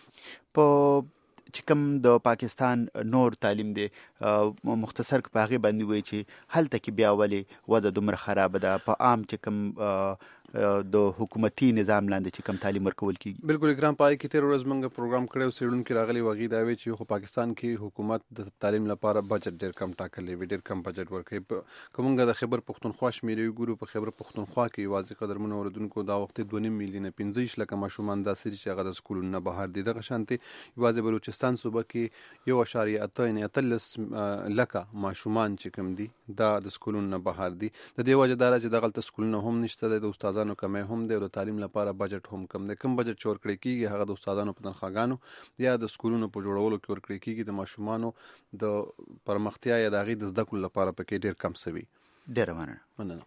Speaker 2: په چې کوم د پاکستان نور تعلیم دی مختصر په هغې باندې وایي چې هلته کې بیا ولې وضع دومره خرابه ده. په عام چې کوم د حکومتي نظام لاندې چې کم تعلیم ورکول کیږي.
Speaker 18: بالکل اکرام، پای کې تیر ورځ موږ پروګرام کړو سیډونکو راغلي وغي دا وی چې خو پاکستان کې حکومت د تعلیم لپاره بجټ ډیر کم ټاکلی وی، ډیر کم بجټ ورکوي. کومګه د خیبر پختونخوا شمیرې ګورو، په خیبر پختونخوا کې واځي قدرمنو اوردونکو دا وخت دوه نیم میلیون پنځه لک ماشومان د سری چې هغه د سکولونو نه بهر دي. دغه شانتي واځي بلوچستان صوبه کې یو اشاریه اته نه اتلس لک ماشومان چې کم دي دا د سکولونو نه بهر دي. د دې وجه دا چې دغه سکولونه هم نشته، د استادانو کمه هم دی، د تعلیم لپاره بجټ هم کم دی. کم بجټ چې ورکړی کیږي هغه د استادانو په تنخواګانو یا د سکولونو په جوړولو کې ورکړی کیږي، د ماشومانو د پرمختیا یا د هغې د زده کړو لپاره پکې ډیر کم سوي.
Speaker 2: ډیره مننه.
Speaker 18: مننه.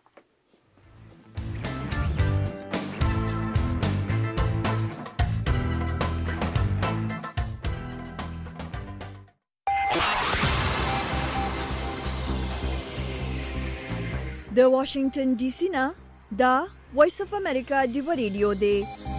Speaker 1: د واشنگټن ډي سي نه دا وایس اف امریکا ډیو ریډیو دی.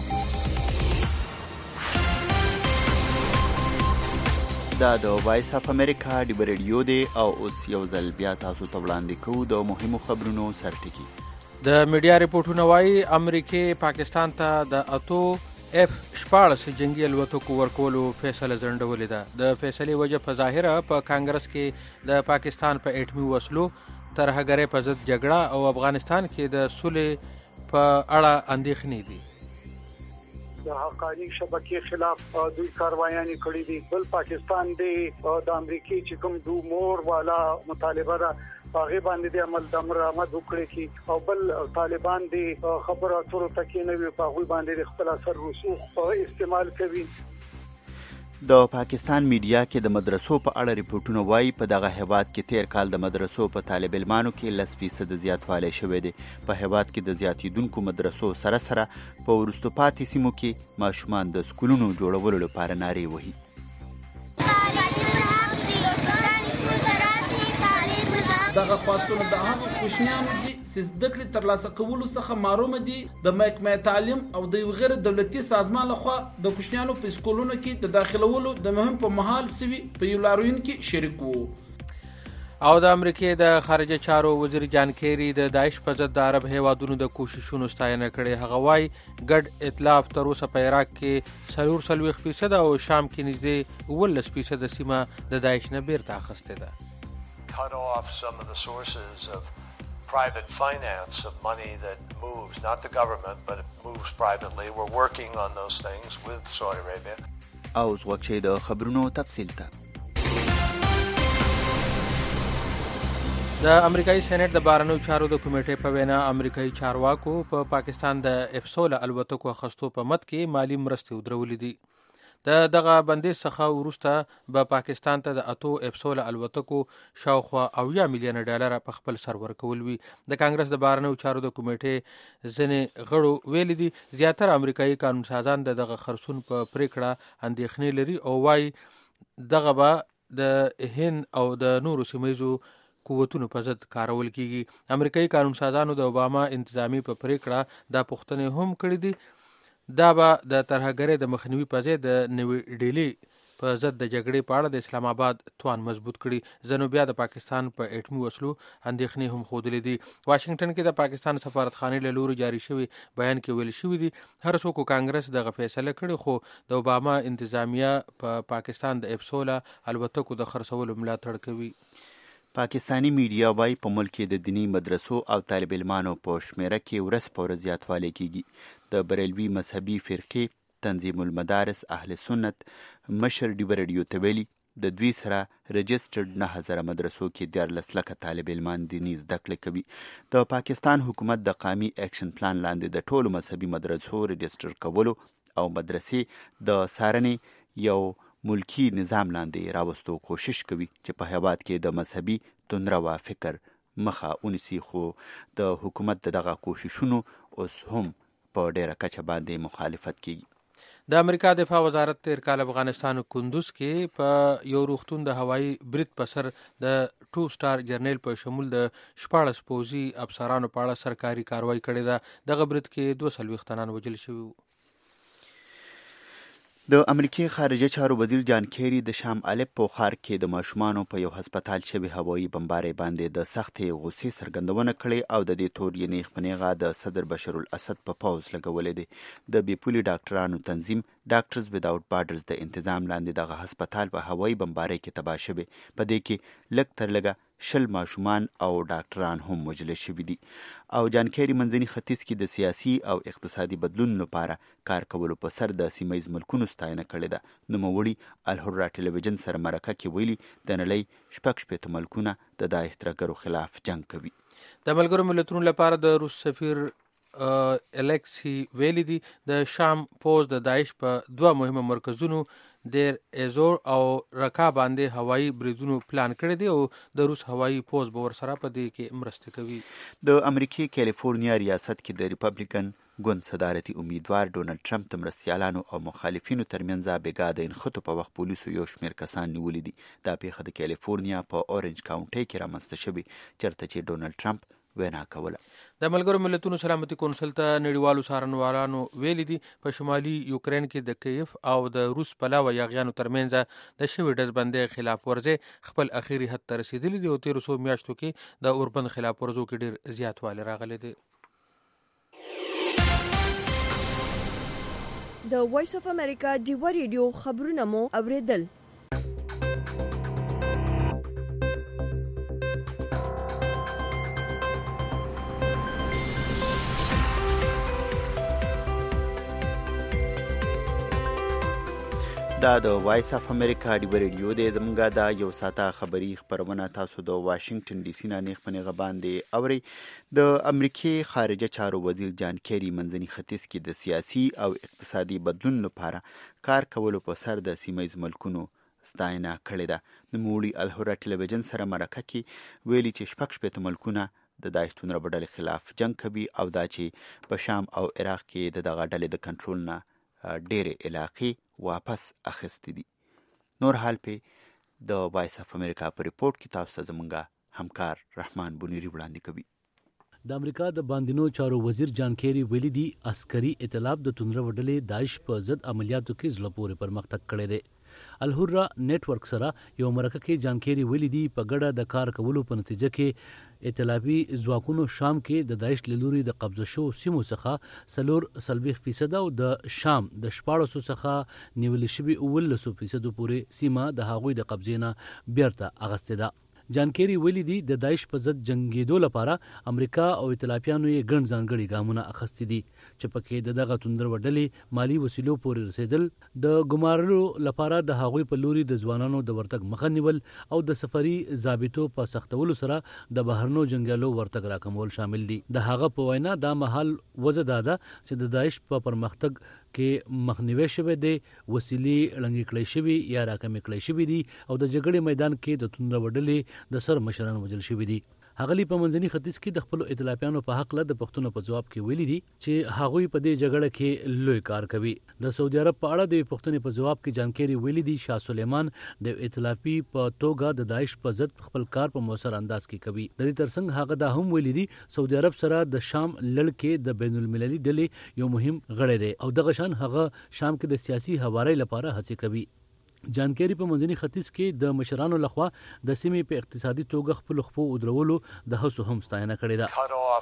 Speaker 2: دا د وایس اف امریکا ډیو ریډیو دی او اوس یو ځل بیا تاسو ته وړاندې کوو د مهمو خبرونو سرټکی.
Speaker 3: د میډیا ریپورټونه وایي امریکې پاکستان ته د اتو اف شپاړس جنگي الوتکو ورکولو فیصله ځنډولې ده. د فیصلې وجه په ظاهره په کانګرس کې د پاکستان په اټمي وسلو ترهګرۍ په ضد جګړه او افغانستان کې د صلح په اړه اندېښنې دي.
Speaker 4: د حقانی شبکې خلاف دوی کاروایانې کړې دي. بل پاکستان دی د امریکای چې کوم دو مور والا مطالبه ده هغه باندې د عمل د مرامت وکړي کی او بل طالبان دی خبره اترو تکې نه وي په هغه باندې خپل اثر رسوخ استعمال کوي.
Speaker 2: د پاکستان میډیا کې د مدرسو په اړه ریپورتونه وایي په دغه هیواد کې تیر کال د مدرسو په طالب علمانو کې لس فیصد زیاتوالی شوی دی. په هیواد کې د زیاتیدونکو مدرسو سره سره په وروسته پاتې سیمو کې ماشومان د سکولونو جوړولو لپاره نارې وهي.
Speaker 5: دغه پاستونه د هغو کوشنیانو دي چې زده کړې ترلاسه کولو څخه محروم دي. د محکمه تعلیم او د یو غیر دولتي سازمان لخوا د کوشنیانو په سکولونو کې د داخلولو د مهم په محل سوي په یو لاروین کې شریک وو.
Speaker 3: او د امریکې د خارجه چارو وزیر جان کیری د داعش په ضد د عرب هیوادونو د کوششونو ستاینه کړې. هغه وایي ګډ ائتلاف تر اوسه په عراق کې څلور څلوېښت فیصد او شام کې نږدې اوولس فیصد سیمه د داعش نه بیرته اخیستې ده.
Speaker 6: cut off some of the sources of private finance of money that moves, not the government, but it moves privately. We're working on those things with Saudi Arabia.
Speaker 2: اوس وخت چې د خبرونو تفصیل ته.
Speaker 3: د امریکایي سېنات د بهرنیو چارو د کمیټې په وینا امریکایي چارواکو په پاکستان د افسوله الوتکو اخیستو په مد کې مالی مرستې ودرولې دي. د دغه بندیز څخه وروسته به پاکستان ته د اتو افسوله الوتکو شاوخوا اویا میلیونه ډالر په خپل سر ورکول وي. د کانګرس د بهرنیو چارو د کمیټې ځینې غړو ویلي دي زیاتره امریکایي قانونسازان د دغه خرڅون په پریکړه اندېښنې لري او وایي دغه به د هند او د نورو سیمه قوتونو په ضد کارول کیږي. امریکایي قانونسازانو د اوباما انتظامی په پریکړه دا پوښتنې هم کړې دي. دا به د ترهګرۍ د مخنیوي په ځای د نوې ډیلي په ضد د جګړې په اړه د اسلام آباد توان مضبوط کړي. ځینو بیا د پاکستان په اټمي وسلو اندېښنې هم ښودلې دي. واشنګټن کې د پاکستان سفارتخانې له لوري جاري شوي بیان کې ویل شوي دي هر څوک کانګرس دغه فیصله کړې خو د اوباما انتظامیه په پا پاکستان د افسوله الوتکو د خرڅولو ملاتړ کوي.
Speaker 2: پاکستانی میډیا وایي په ملک کې د دیني مدرسو او طالب علمانو په شمیره کې ورځ په ورځ زیاتوالی کیږي. د بریلوي مذهبي فرقې تنظیم المدارس اهل سنت مشر ډیو ریډیو ته ویلي د دوی سره رجسټرډ نه هزاره مدرسو کې دیارلس لکه طالب علمان دیني زده کړې کوي. د پاکستان حکومت د قومي اکشن پلان لاندې د ټولو مذهبي مدرسو رجسټر کولو او مدرسې د څارنې یو ملکی نظام لاندې راوستو کوشش کوي چې په هیواد کې د مذهبي توندروا فکر مخه ونیسي. خو د حکومت د دغه کوششونو اوس هم په ډیره کچه باندې مخالفت کیږي.
Speaker 3: د امریکا دفاع وزارت تیر کال افغانستان کندوز کې په یو روغتون د هوایي برید په سر د ټو سټار جرنیل په شمول د شپاړس پوځي افسرانو په اړه سرکاري کاروایی کړې ده. دغه برید کې دوه څلوېښت تنان وژل شوي وو.
Speaker 2: د امریکای خارجه چارو وزیر جان کیری د شام الیپو ښار کې د ماشومانو په یو هسپتال شوي هوایي بمبارۍ باندې د سختې غوسې څرګندونه کړې او د دې تور یې نیغ په نیغه د صدر بشر الاسد په پوځ لګولی دی. د بې پولي ډاکټرانو تنظیم ډاکټرز ویداوټ بارډرز د انتظام لاندې دغه هسپتال په هوایي بمبارۍ کې تباه شوی. په دې کې لږ تر لږه شل ماشومان او ډاکټران هم وژل شوي دي. او جان کیری منځني ختیځ کې د سیاسي او اقتصادي بدلون لپاره کار کولو په سر د سیمه ییز ملکونو ستاینه کړې ده. نوموړي الحره ټلویزیون سره مرکه کې ویلي د نړۍ شپږ شپېته ملکونه د داعش ترهګرو خلاف جنګ کوي.
Speaker 3: د ملګرو ملتونو لپاره د روس سفیر الکسی ویلي دي د شام پوز د داعش په دوه مهمه مرکزونو دیر ایزور او رکا باندې هوایي بریدونو پلان کړی دی او د روس هوایي پوز به ورسره په دې کې مرسته کوي.
Speaker 2: د امریکای کالیفورنیا ریاست کې د ریپبلیکن ګوند صدارتي امیدوار ډونالډ ټرمپ د مرستیالانو او مخالفینو ترمنځ بېګا د انخطو په وخت پولیسو یو شمېر کسان نیولي دي. دا پیښه د کالیفورنیا په اورنج کاونټي کې رامنځته شوې چېرته چې ډونالډ ټرمپ وینا کوله.
Speaker 3: د ملګرو ملتونو سلامتي کونسل ته نړیوالو څارنوالانو ویلي دي په شمالي یوکرین کې د کیف او د روس پلاوه یاغیانو ترمنځ د شوي ډزبندۍ خلاف ورزي خپل اخیری حد ته رسیدلی دی او تیرو څو میاشتو کې د اوربند خلاف ورزو کې ډیر زیاتوالی راغلی دی.
Speaker 1: د وایس اف امریکا ډیوا ریډیو خبرونه مو اوریدل. دا د وایس اف امریکا ډیوا ریډیو دی. زمونږ دا یو ساعته خبري خبرونه تاسو د واشنگټن ډي سي نه نیغ په نیغه باندې اورئ. د امریکای خارجه چارو وزیر جان کیری منځني ختیځ کې د سیاسي او اقتصادي بدلون لپاره کار کولو په سر د سیمه ییز ملکونو ستاینه کړې ده. نوموړي الحره ټلویزیون سره مرکه کې ویلي چې شپږ شپېته ملکونه د داعش توندره ډلې خلاف جنګ کوي او دا چې په شام او عراق کې د دغه ډلې د کنټرول نه ډېرې علاقې واپس اخیستې دي. نور حال په د وایس اف امریکا په ریپورت کې تاسو ته زمونږ همکار رحمان بنيري وړاندې کوي.
Speaker 19: د امریکا د باندینو چارو وزیر جان کیری ویلي دي عسکري ائتلاف د توندره ډلې داعش په ضد عملیاتو کې زړه پورې پرمختګ کړی دی. الحره نیټ ورک سره یو مرکه کې جان کیری ویلي دي په ګډه د کار کولو په نتیجه کې ائتلافي ځواکونو شام کې د داعش له لوري د قبضه شو سیمو څخه څلور څلوېښت فیصد او د شام د شپاړسو څخه نیول شوي اوولسو فیصدو پورې سیمه د هغوی د قبضې نه بیرته اخیستې ده. جان کیری ویلي دي د داعش په ضد جنگیدو لپاره امریکا او ائتلافیانو یې ګڼ ځانګړي ګامونه اخیستي دي چې پکې د دغه توندره ډلې مالی وسیلو پورې رسیدل، د ګمارلو لپاره د هغوی په لوري د ځوانانو د ورتګ مخه نیول او د سفري ضابطو په سختولو سره د بهرنو جنگیالو ورتګ راکمول شامل دي. د هغه په وینا دا مهال وجه دا ده چې د داعش په پرمختګ کې مخنیوي شوی دی، وسیلې ړنګې کړې شوي یا راکمې کړې شوي دي او د جګړې میدان کې د توندره ډلې د سر مشران وژل شوي دي. هغلی په منځني ختیځ کې د خپل ائتلافیانو په حق له د پښتون په جواب کې ویلي دي چې هغوی په دې جګړه کې لوی کار کوي. د سعودي عرب په اړه د پښتون په جواب کې جان کیری ویلي دي شاه سلیمان د ائتلافي په توګه د داعش په ضد خپل کار په موثر انداز کې کوي. د دې ترڅنګ هغه دا هم ویلي دي سعودي عرب سره د شام لړ کې د بین المللي ډلې یو مهم غړی دی او دغه شان هغه شام کې د سیاسي هواري لپاره هڅې کوي. جان کیری په منځني ختیځ کې د مشرانو لخوا د سیمې په اقتصادي توګه خپل خپو ودرولو د هڅو هم ستاینه کړې ده.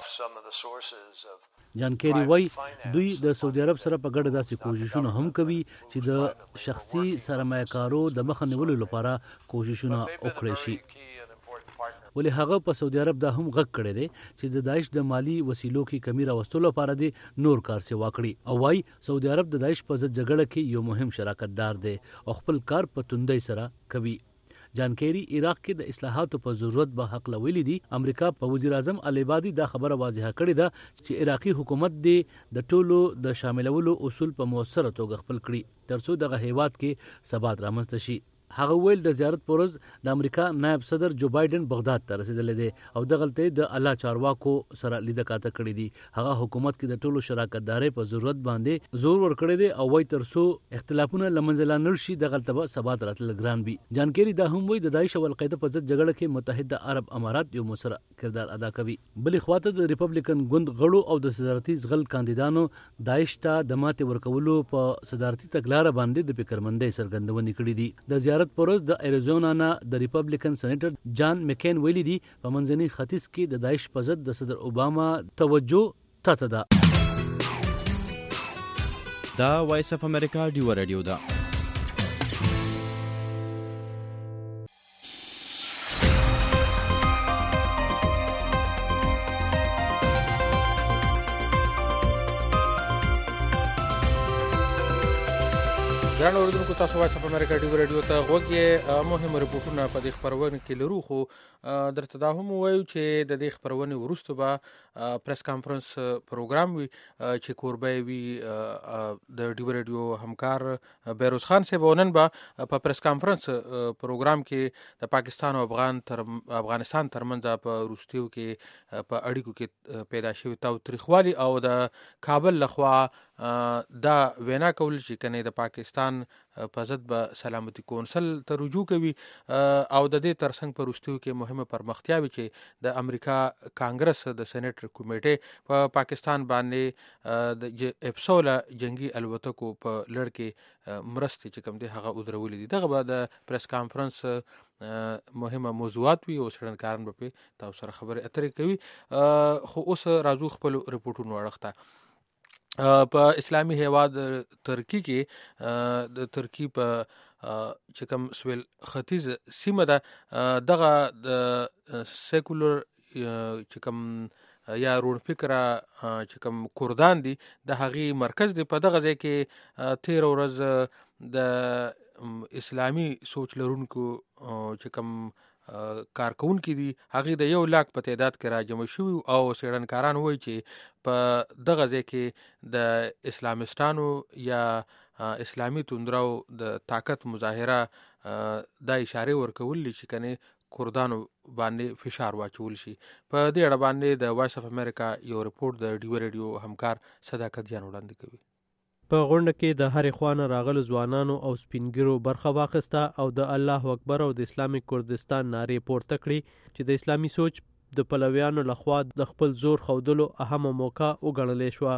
Speaker 19: جان کیری وایي دوی د سعودي عرب سره په ګډه داسې کوششونه هم کوي چې د شخصي سرمایه‌کارو د مخه نیولو لپاره کوششونه وکړي شي. ولی هغه په سعودي عرب دا هم غږ کړی دی چې د داعش د مالی وسیلو کې کمی راوستلو لپاره دی نور کار سیوا کړي او وايي سعودي عرب د داعش په ضد جګړه کې یو مهم شراکت دار دی او خپل کار په توندۍ سره کوي. جان کیری عراق کې د اصلاحاتو په ضرورت به حق لویلی دي. امریکا په وزیر اعظم العبادي دا خبره واضحه کړې ده چې عراقي حکومت دی د ټولو د شاملولو اصول په موثره توګه خپل کړي ترڅو دغه هیواد کې ثبات رامنځته شي. هغه ویل د زیارت پرز د امریکا نائب صدر جو بایدن بغداد ته رسیدلی دی او دغلته د الله چارواکو سره لیده کاته کړې دي. هغه حکومت کې د ټولو شراکتدارۍ په ضرورت باندې زور ورکړی دی او وایي تر څو اختلافونه له منځه لاړ شي دغلته به ثبات راتلل ګران وي. جان کیری دا هم وایي د داعش او القاعده په ضد جګړه کې متحده عرب امارات یو مؤثر کردار ادا کوي. بلې خواته د ریپبلیکن ګوند غړو او د صدارتي زغل کاندیدانو داعش ته د ماتې ورکولو په صدارتي تګلاره باندې د فکرمندۍ څرګندونې کړې دي. د زیارت پر ورځ د ایریزونا نه د ریپبلیکن سېنیټر جان مکین ویلي دي په منځني ختیځ کې د داعش په ضد د صدر اوباما توجه تاته ده.
Speaker 15: دا وایس اف امریکا ډیو رادیو ده.
Speaker 3: ګران اوریدونکو تاسو وایس اف امریکا ډیو رادیو ته غوږ یې. مهم رپورټونه په دې خپرونه کې لرو خو درته دا هم وایو چې د دې خپرونې وروسته به پریس کانفرنس پروګرام وي چې کوربه وي د ډیو رادیو همکار بیروز خان صاحب. نن به په پریس کانفرنس پروګرام کې د پاکستان او افغان تر افغانستان ترمنځ په وروستیو کې په اړیکو کې پیدا شوی تاوتریخوالي او د کابل لخوا دا وینا کول چې کنه د پاکستان په ضد به سلامتي کونسل ته رجوع کوي او د دې ترڅنګ په وروستیو کې مهمه پرمختیاوي چې د امریکا کانګرس د سېنیټ کمیټې په پاکستان باندې د افسولا جنگي الوتکو په لړ کې مرستې چې کوم دي هغه ودرولې دي. دغه به د پریس کانفرنس مهمه موضوعات وي او څېړنکاران به په تاسو سره خبرې اترې کوي. خو اوس راځو خپل رپورټونو اړخته. په اسلامي هیواد ترکی کې د ترکی په چې کوم سویل ختیځ سیمه ده دغه د سیکولر چې کوم یا روڼ فکره چې کوم کردان دي د هغې مرکز دی. په دغه ځای کې تیر ورځ د اسلامي سوچ لرونکو چې کوم کارکونکي دي هغه د یو لاک په تعداد کې راجمع شوي او څېړنکاران وایي چې په دغه ځای کې د اسلامستانو یا اسلامي توندراو د طاقت مظاهره دا اشاره ورکول چې کنه کردانو باندې فشار واچول شي. په دې اړه باندې د وایس اف امریکا یو رپورټ د ډیو رادیو همکار صداقت جان وړاندې کوي.
Speaker 20: په غونډه کې د هرې خوانه راغلو ځوانانو او سپینګرو برخه واخیسته او د الله اکبر او د اسلامي کردستان نارې پورته کړي چې د اسلامي سوچ د پلویانو لخوا د خپل زور ښودلو اهمه موقع وګڼلې شوه.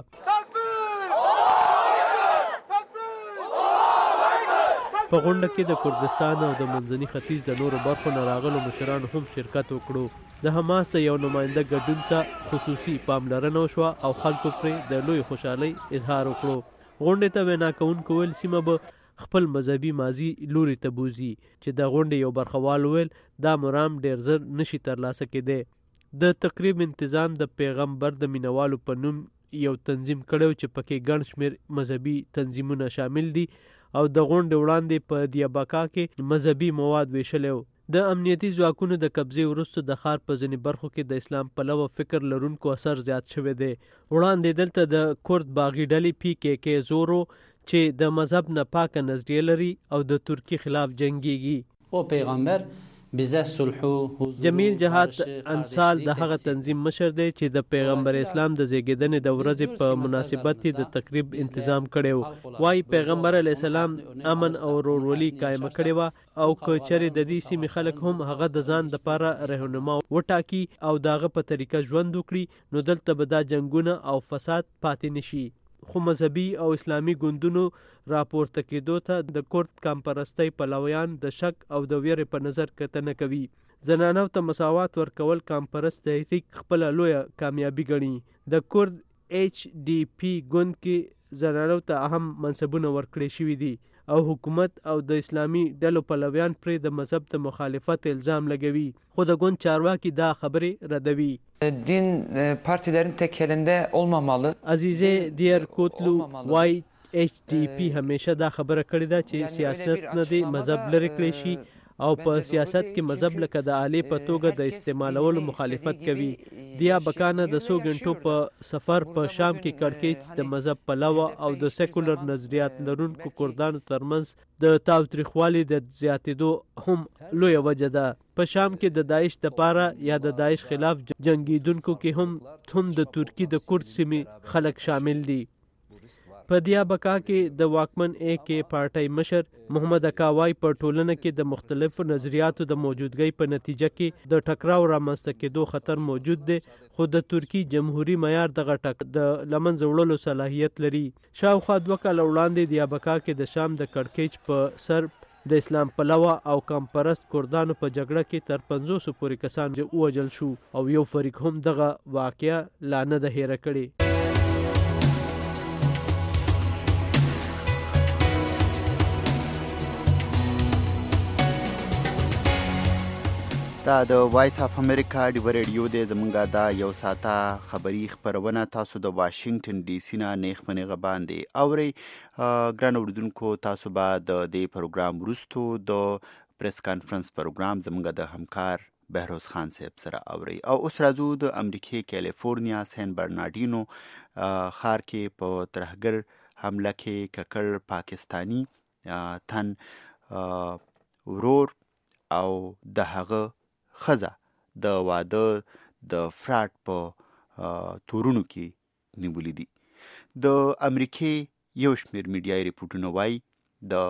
Speaker 20: په غونډه کې د کردستان او د منځني ختیځ د نورو برخو نه راغلو مشرانو هم شرکت وکړو. د حماس د یو نماینده ګډون ته خصوصي پاملرنه وشوه او خلکو پرې د لوی خوشحالۍ اظهار وکړو. غونډې ته وینا کوونکو ویل سیمه به خپل مذهبي ماضي لوري ته بوزي چې د غونډې یو برخوال ویل دا مرام ډېر زر نشي ترلاسه کېدی. د تقریب انتظام د پیغمبر د مینوالو په نوم یو تنظیم کړی چې پکې ګڼ شمېر مذهبي تنظیمونه شامل دي او د غونډې وړاندې په دیاباکا کې مذهبي مواد ویشلی و. د امنیتي ځواکونو د قبضې وروسته د ښار په ځینې برخو کې د اسلام پلوه فکر لرونکو اثر زیات شوی دی. وړاندې دلته د کورد باغي ډلې پی کې کې زورو چې د مذهب نه پاکه نظریه لري او د ترکي خلاف جنګیږي.
Speaker 21: او پیغمبر
Speaker 20: جمیل جهاد انصال د هغه تنظیم مشر دی چې د پیغمبر اسلام د زیږیدنې د ورځې په مناسبت د تقریب انتظام کړی و. وايي پیغمبر علیه السلام امن او ورورولي قائمه کړې وه او که چېرې د دې سیمې خلک هم هغه د ځان دپاره رهنما وټاکي او د هغه په طریقه ژوند وکړي نو دلته به دا جنګونه او فساد پاتې نشي. خو مذهبي او اسلامي ګوندونو راپورته کېدو ته د کورد کمپرستۍ پلویان د شک او د ویرې په نظر کتنه کوي. زنانو ته مساوات ورکول کمپرست تحریک خپله لویه کامیابي ګڼي. د کورد ایچ ډي پي ګوند کې زنانو ته اهم منصبونه ورکړي شوي دي او حکومت او د اسلامي ډلو پلویان پرې د مذهب د مخالفت الزام لګوي. خو د ګوند چارواکي دا خبرې ردوي.
Speaker 22: Din partilerin tek elinde olmamalı.
Speaker 20: عزیزه دیر کوتلو وای ایچ ډي پی همیشه دا خبره کړې ده چې سیاست نه دی مذهب لري کړی شي او په سیاست کې مذهب لکه د آلې په توګه د استعمالولو مخالفت کوي. دیا بکانه د څو غنټو په سفر په شام کې کړکېچ د مذهب پلوه او د سیکولر نظریات لرونکو کردانو ترمنځ د تاوتریخوالي د زیاتېدو هم لویه وجه ده. په شام کې د داعش دپاره یا د داعش خلاف جنګیدونکو کې هم هم د ترکی د کرد سیمې خلک شامل دي. په دیابکا کې د واکمن اے کې پارټۍ مشر محمد اکاوای په ټولنه کې د مختلفو نظریاتو د موجودګۍ په نتیجه کې د ټکراو رامنځته کېدو خطر موجود دی، خو د ترکی جمهوریت معیار دغه ټک د لمنځه وړلو صلاحیت لري. شاوخوا دوه کاله وړاندې دیابکا کې د شام د کړکېچ په سر د اسلام پلوه او کم پرست کردانو په جګړه کې تر پنځوسو پورې کسان ووژل شو او یو فریق هم دغه واقعه لا نه ده هیره کړې.
Speaker 2: دا د وایس اف امریکا ډیو ریډیو دی. زمونږه دا یو ساعته خبری خبرونه تاسو د واشنگټن ډي سي نه نیغ په نیغه باندې اورئ. ګران اوریدونکو، تاسو به د دې پروګرام وروستو د پریس کانفرنس پروګرام زمونږه د همکار بهروز خان صاحب سره اورئ. او اوس راځو د امریکې کیلیفورنیا سین برناردینو ښار کې په ترهګر حمله کې ککړ پاکستانی تن ورور او د هغه خزه د واده د فراډ په تورونو کې نیولې دي. د امریکې یو شمېر میډیايي ریپورټونه وایي د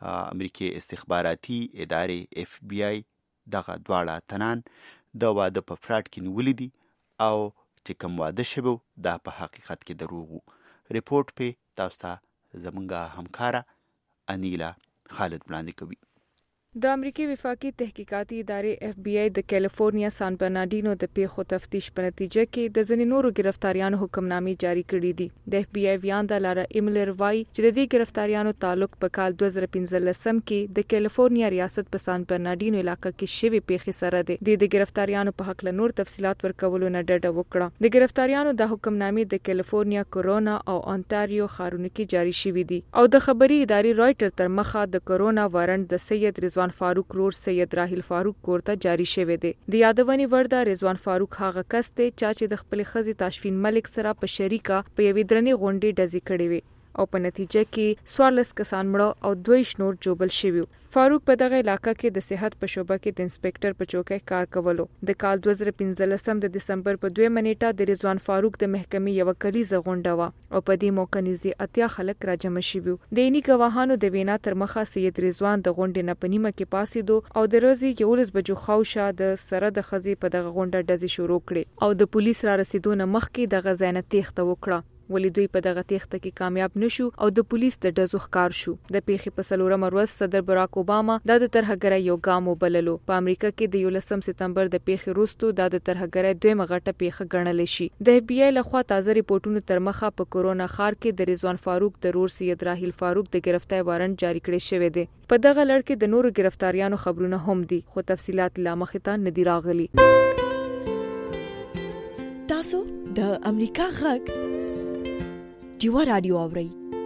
Speaker 2: امریکې استخباراتي ادارې اف بی آی دغه دواړه تنان د واده په فراډ کې نیولې دي او چې کوم واده شوی دا په حقیقت کې دروغ وو. ریپورټ په تاسو ته زمونږه همکاره انیلا خالد وړاندې کوي.
Speaker 10: د امریکای وفاقي تحقیقاتي ادارې اف بی آی د کیلیفورنیا سان برناردینو د پیښو تفتیش په نتیجه کې د ځینې نورو گرفتاریانو حکمنامې جاری کړې دي. د اف بی آی ویانده لاره ایملر وای چې د دې گرفتاریانو تعلق په کال دوه زره پنځلسم کې د کیلیفورنیا ریاست په سان برناردینو علاقې کې شوی پیښې سره دی. د ګرفتاریانو په حق له نور تفصيلات ورکولو نه ډډه وکړه. د ګرفتاریانو د حکمنامې د کیلیفورنیا، کورونا او انټاریو ښارونو کې جاری شوې دي او د خبري ادارې رائټر تر مخه د کورونا وارنټ د سید رضوان فاروق رور سید راحیل فاروق کور ته جاری شوی دی. د یادونې وړ ده رضوان فاروق هغه کس دی چې د خپل خزي تاشفین ملک سره په شریکه په یوې درنې غونډې ډزې کړې وي او په نتیجه کې څوارلس کسان مړه او دوه شنور جوبل شوي. فاروق په دغه علاقه کې د صحت په شعبه کې د انسپکټر په چوکۍ کار کولو. د کال دوه زره پنځلسم د دسمبر په دویمه نیټه د رضوان فاروق د محکمې یو کلیزه غونډه وه او په دې موقع نږدې اتیا خلک راجمع شوي. د عیني ګواهانو د وینا تر مخه سید رضوان د غونډې نه په نیمه کې پاسېدو او د ورځې یولس بجو خاوشا د سره د ښځې په دغه غونډه ډزې شروع کړې او د پولیس را رسیدو نه مخکې دغه ځای نه تېښته وکړه. ولی دوی په دغه تېښته کې کامیاب نشو او د پولیس د ډزو ښکار شو. د پیښې په څلورمه ورځ صدر براک اوباما دا د ترهګرۍ یو ګام وبللو. په امریکا کې د یولسم سپتمبر د پیښې وروسته دا د ترهګرۍ دویمه غټه پیښه ګڼل شي. د اف بی آی لخوا تازه ریپورتونو تر مخه په کورونا ښار کې د رضوان فاروق د رور سید راحیل فاروق د گرفتۍ وارنټ جاری کړی شوی دی. په دغه لړ کې د نورو گرفتاریانو خبرونه هم دي خو تفصيلات لا مخې ته نه دي راغلي.
Speaker 1: تاسو د امریکا غږ ډیوا رادیو اورئ.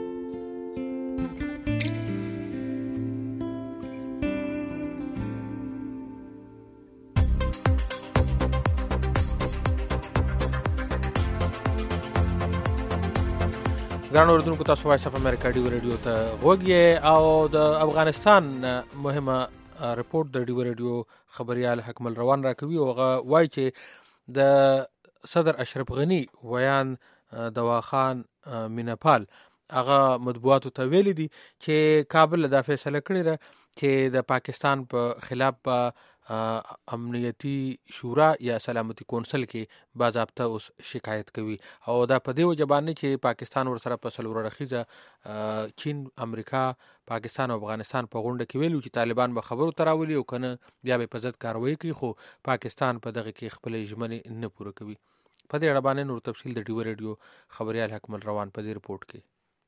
Speaker 3: ګران اوریدونکو، تاسو وایس اف امریکا ډیو ریډیو ته غوږ یې او د افغانستان مهمه رپورټ د ډیو ریډیو خبريال حکمل روان راکوي او هغه وایي چې د صدر اشرف غنی ویان دواخان مینپال هغه مطبوعاتو ته ویلي دي چې کابل دا فیصله کړې ده چې د پاکستان په خلاف په امنیتي شورا یا سلامتی کونسل کې باضابطه اوس شکایت کوي او دا په دې وجه باندې چې پاکستان ورسره په څلور اړخیزه چین، امریکا، پاکستان او افغانستان په غونډه کې ویلو چې طالبان به خبرو تراولي او کنه بیا به په ضد کاروایی کوي، خو پاکستان په دغه کې خپل ژمنې نه پوره کوي. په دې اړه باندې نور تفصیل د ډیو ریډیو خبريال حکمل روان په دې رپورټ کې.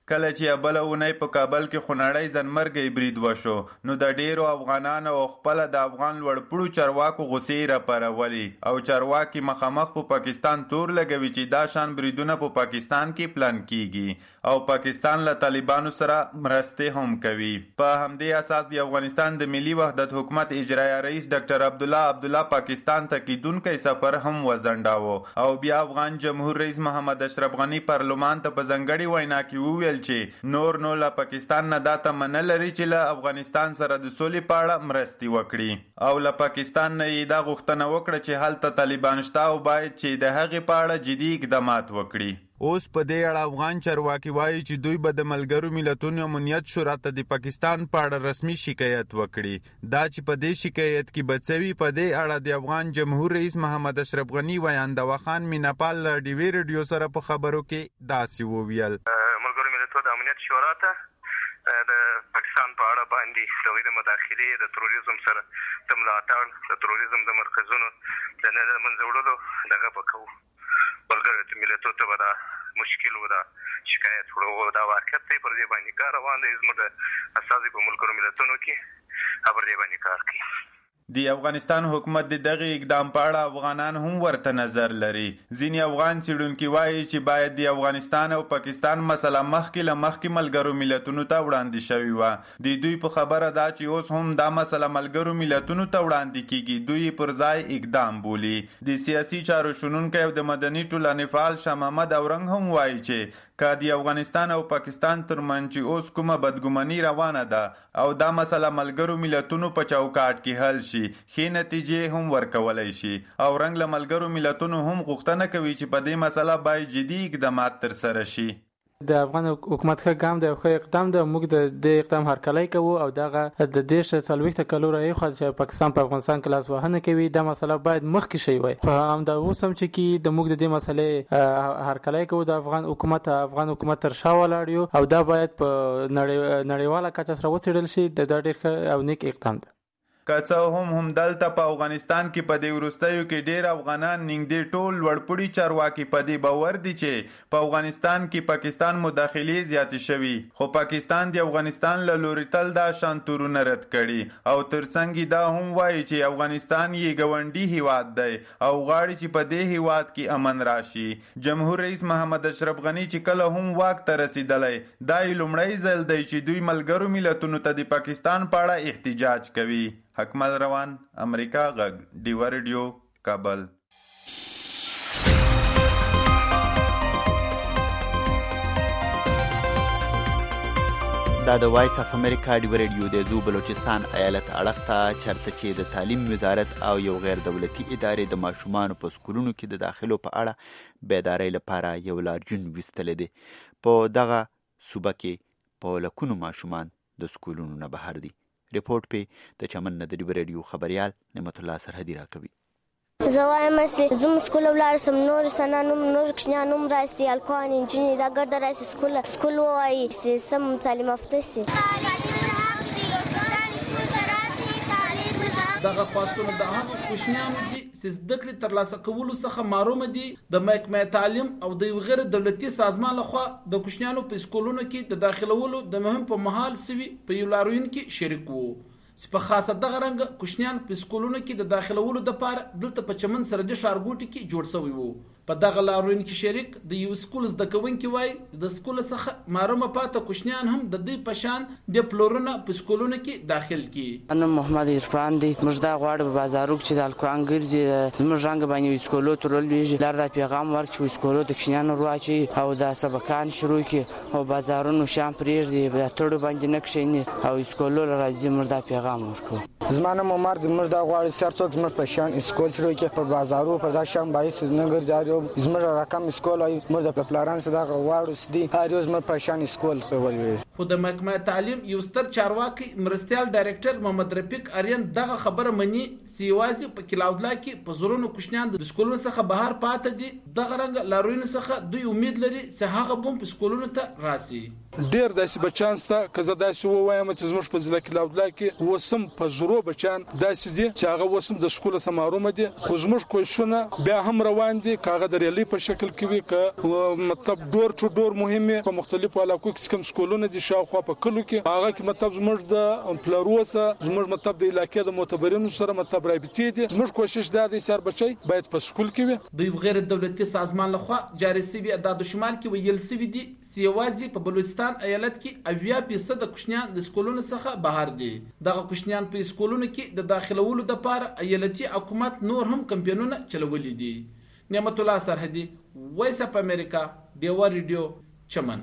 Speaker 7: کله چې بله اونۍ په کابل کې خونړی ځانمرګی برید وشو نو د ډیرو افغانانو او خپله د افغان لوړپوړو چارواکو غوسې راپارولي او چارواکي مخامخ په پاکستان تور لګوي چې دا شان بریدونه په پاکستان کې پلان کیږي او پاکستان له طالبانو سره مرستې هم کوي. په همدې اساس د افغانستان د ملي وحدت حکومت اجرایه رئیس ډاکټر عبدالله عبدالله پاکستان ته کیدونکی سفر هم وځنډاوه او بیا افغان جمهور رئیس محمد اشرف غني پارلمان ته په ځانګړې وینا کې وویل چې نور نو له پاکستان نه دا تمنه لري چې له افغانستان سره د سولې په اړه مرستې وکړي او له پاکستان نه یې دا غوښتنه وکړه چې هلته طالبان شته او باید چې د هغې په اړه جدي اقدامات وکړي. اوس په دې اړه افغان چارواکي وایي چې دوی به د ملګرو ملتونو امنیت شورا ته د پاکستان په اړه رسمي شکایت وکړي. دا چې په دې شکایت کې به څه وي په دې اړه د افغان جمهور رئیس محمد اشرف غني ویاندوه خان میناپال له ډیوي رادیو سره په خبرو کې داسې وویل.
Speaker 21: ملګرو ملتونو د امنیت شورا ته د پاکستان په اړه باندې د غیر مداخلې د تروریزم سره د ملاتړ د تروریزم د مرکزونو د نه منځه وړلو دغه به کوو. ملګرو ملتونو ته به دا مشکل و دا شکایت وړو دا واقعیت دی پر دې باندې کار روان دی. زموږ استازي په ملګرو ملتونو کې پر دې باندې کار کوي.
Speaker 7: د افغانستان حکومت د دغه اقدام په اړه افغانان هم ورته نظر لري. ځینې افغان څېړونکي وایي چې باید د افغانستان او پاکستان مسله مخکې له مخکې ملګرو ملتونو ته وړاندې شوې وه. د دوی په خبره دا چې اوس هم دا مسله ملګرو ملتونو ته وړاندې کیږي دوی پر ځای اقدام بولي. د سیاسي چارو شنونکی او د مدني ټولنې فعال شاه محمد اورنګ هم وایي چې که د افغانستان او پاکستان ترمنځ چې اوس کومه بدګماني روانه ده او دا مسله ملګرو ملتونو په چوکاټ کې حل شي ښې نتیجې هم ورکولی شي. او رنګ له ملګرو ملتونو هم غوښتنه کوي چې په دې مسله باید جدي اقدامات ترسره شي.
Speaker 23: د افغان حکومت ښه ګام دی او ښه اقدام دی. موږ د دې اقدام هرکلی کوو او دغه د دېرش څلوېښته کلو راهیخوا چې پاکستان په افغانستان کې لاسوهنه کوي دا مسله باید مخکې شوې وای. خو همدا اوس هم چې کې د موږ د دې مسلې هرکلی کوو د افغان حکومت افغان حکومت تر شا ولاړ یو او دا باید په نړیواله کچه سره وڅېړل شي. دا ډېر ښه او نیک اقدام دی.
Speaker 7: که څه هم هم دلته په افغانستان کې په دې وروستیو کې ډېر افغانان نږدې ټول لوړپوړي چارواکي په دې باور دي چې په افغانستان کې پاکستان مداخلې زیاتې شوي خو پاکستان د افغانستان له لوري تل دا شان تورونه رد کړي او ترڅنګ دا هم وایي چې افغانستان یې ګاونډي هیواد دی او غواړي چې په دې هیواد کې امن راشي. جمهور رئیس محمد اشرف غني چې کله هم واک ته رسېدلی دا یې لومړی ځل دی چې دوی ملګرو ملتونو ته د پاکستان په اړه احتجاج کوي. حکمت روان امریکا غږ ډیوا ریډیو کابل.
Speaker 2: دا د وایس اف امریکا ډیوا ریډیو د زو بلوچستان ایالت اړخ ته چرته چې د تعلیم وزارت او یو غیر دولتي ادارې د ماشومانو په سکولونو کې د داخلو په اړه بیدارۍ لپاره یو لارجون ویستلی دی. په دغه صوبه کې په لکونو ماشومان د سکولونو نه بهر دي. ریپورت په د چمن نه د ډیوا ریډیو خبريال نعمت الله سرحدي راکوي.
Speaker 24: زه وایم چې زموږ سکول ولاړ سم نور سنانوم نور کشنیانوم راسي الکوان انجینری دا ګرد راسي سکول سکول وایي چې سم تعلیم یافته سي.
Speaker 5: دغه خواستونه د هغو کوچنیانو دي چې زده کړې ترلاسه کولو څخه محروم دي. د محکمه تعلیم او د یو غیر دولتي سازمان لخوا د کوچنیانو په سکولونو کې د داخلولو د مهم په مهال سوي په یو لاروین کې شریک وو. په خاصه دغه رنګ کوچنیان په سکولونو کې د داخلولو لپاره دلته په چمن سرجه ښارګوټي کې جوړ شوی وو. په دغه لاروین کې شریک د یو سکول زده کوونکي وای د سکول څخه محروم پاتې کوچنیان هم د دې پشان د پلورونه په سکولونو کې داخل کی.
Speaker 25: انا محمد عرفان دی موږ دا غواړو په بازارو کې د الکوان ګرځي زموږ رنګ باندې سکولو ترول ویږي لار د پیغام ورکړي سکولو د کوچنیانو رواچي او د سبقان شروع کی او بازارونو شام پرېږدي د تړو باندې نکښیني او سکولو راځي موږ دا پیغام
Speaker 26: زمانه عمر زموږ د غواړي سر څوک زموږ په شان اسکول شروع کې په بازارو پر دا شام باعث نه ګرځاري زموږ رقم اسکول او موږ د پلانس دا غواړو سدي هر یو زموږ په شان اسکول سوال وي.
Speaker 5: خو د محکمه تعلیم یو ستر چارواکي مرستيال ډایریکټر محمد رفیق اریان دغه خبره مني سیوازي په کلاودلا کې په زورونو کوشنیان د سکولونو څخه بهر پاتې دي. دغه رنګ لاروین څخه دوی امید لري چې هغه بم په سکولونو ته راسي.
Speaker 8: ډیر داسې بچان سته که زه داسې ووایم چې زموږ په ضلع کې لاودلا کې وسم په زرو بچان داسې دي چې هغه وسم د سکول سره محروم دي خو زموږ کوښښونه بیا هم روان دي کاغه د ریلی په شکل کې وي که مطلب ډور ټو ډور مهمه په مختلفو علاقو کې کوم سکولونه دي شاوخوا په کلو کې هغه کې مطلب زموږ د پلاروسه زموږ مطلب د علاقې د معتبرینو سره مطلب رابطې دي زموږ کوښښ دا دی چې هر بچی باید په سکول کې وي
Speaker 5: د غیر دولتي سازمان لخوا جاري شوی اعداد و شمار کې ویل شوی دي چې یوازې په بلوچستان ایالت کې اویا فیصد د کوچنیان د سکولونو څخه بهر دي دغه کوچنیان په سکولونو کې د داخلولو لپاره ایالتي حکومت نور هم کمپاینونه چلولي دي. نعمت الله سرحدي، وایس اف امریکا، ډیوا ریډیو، چمن.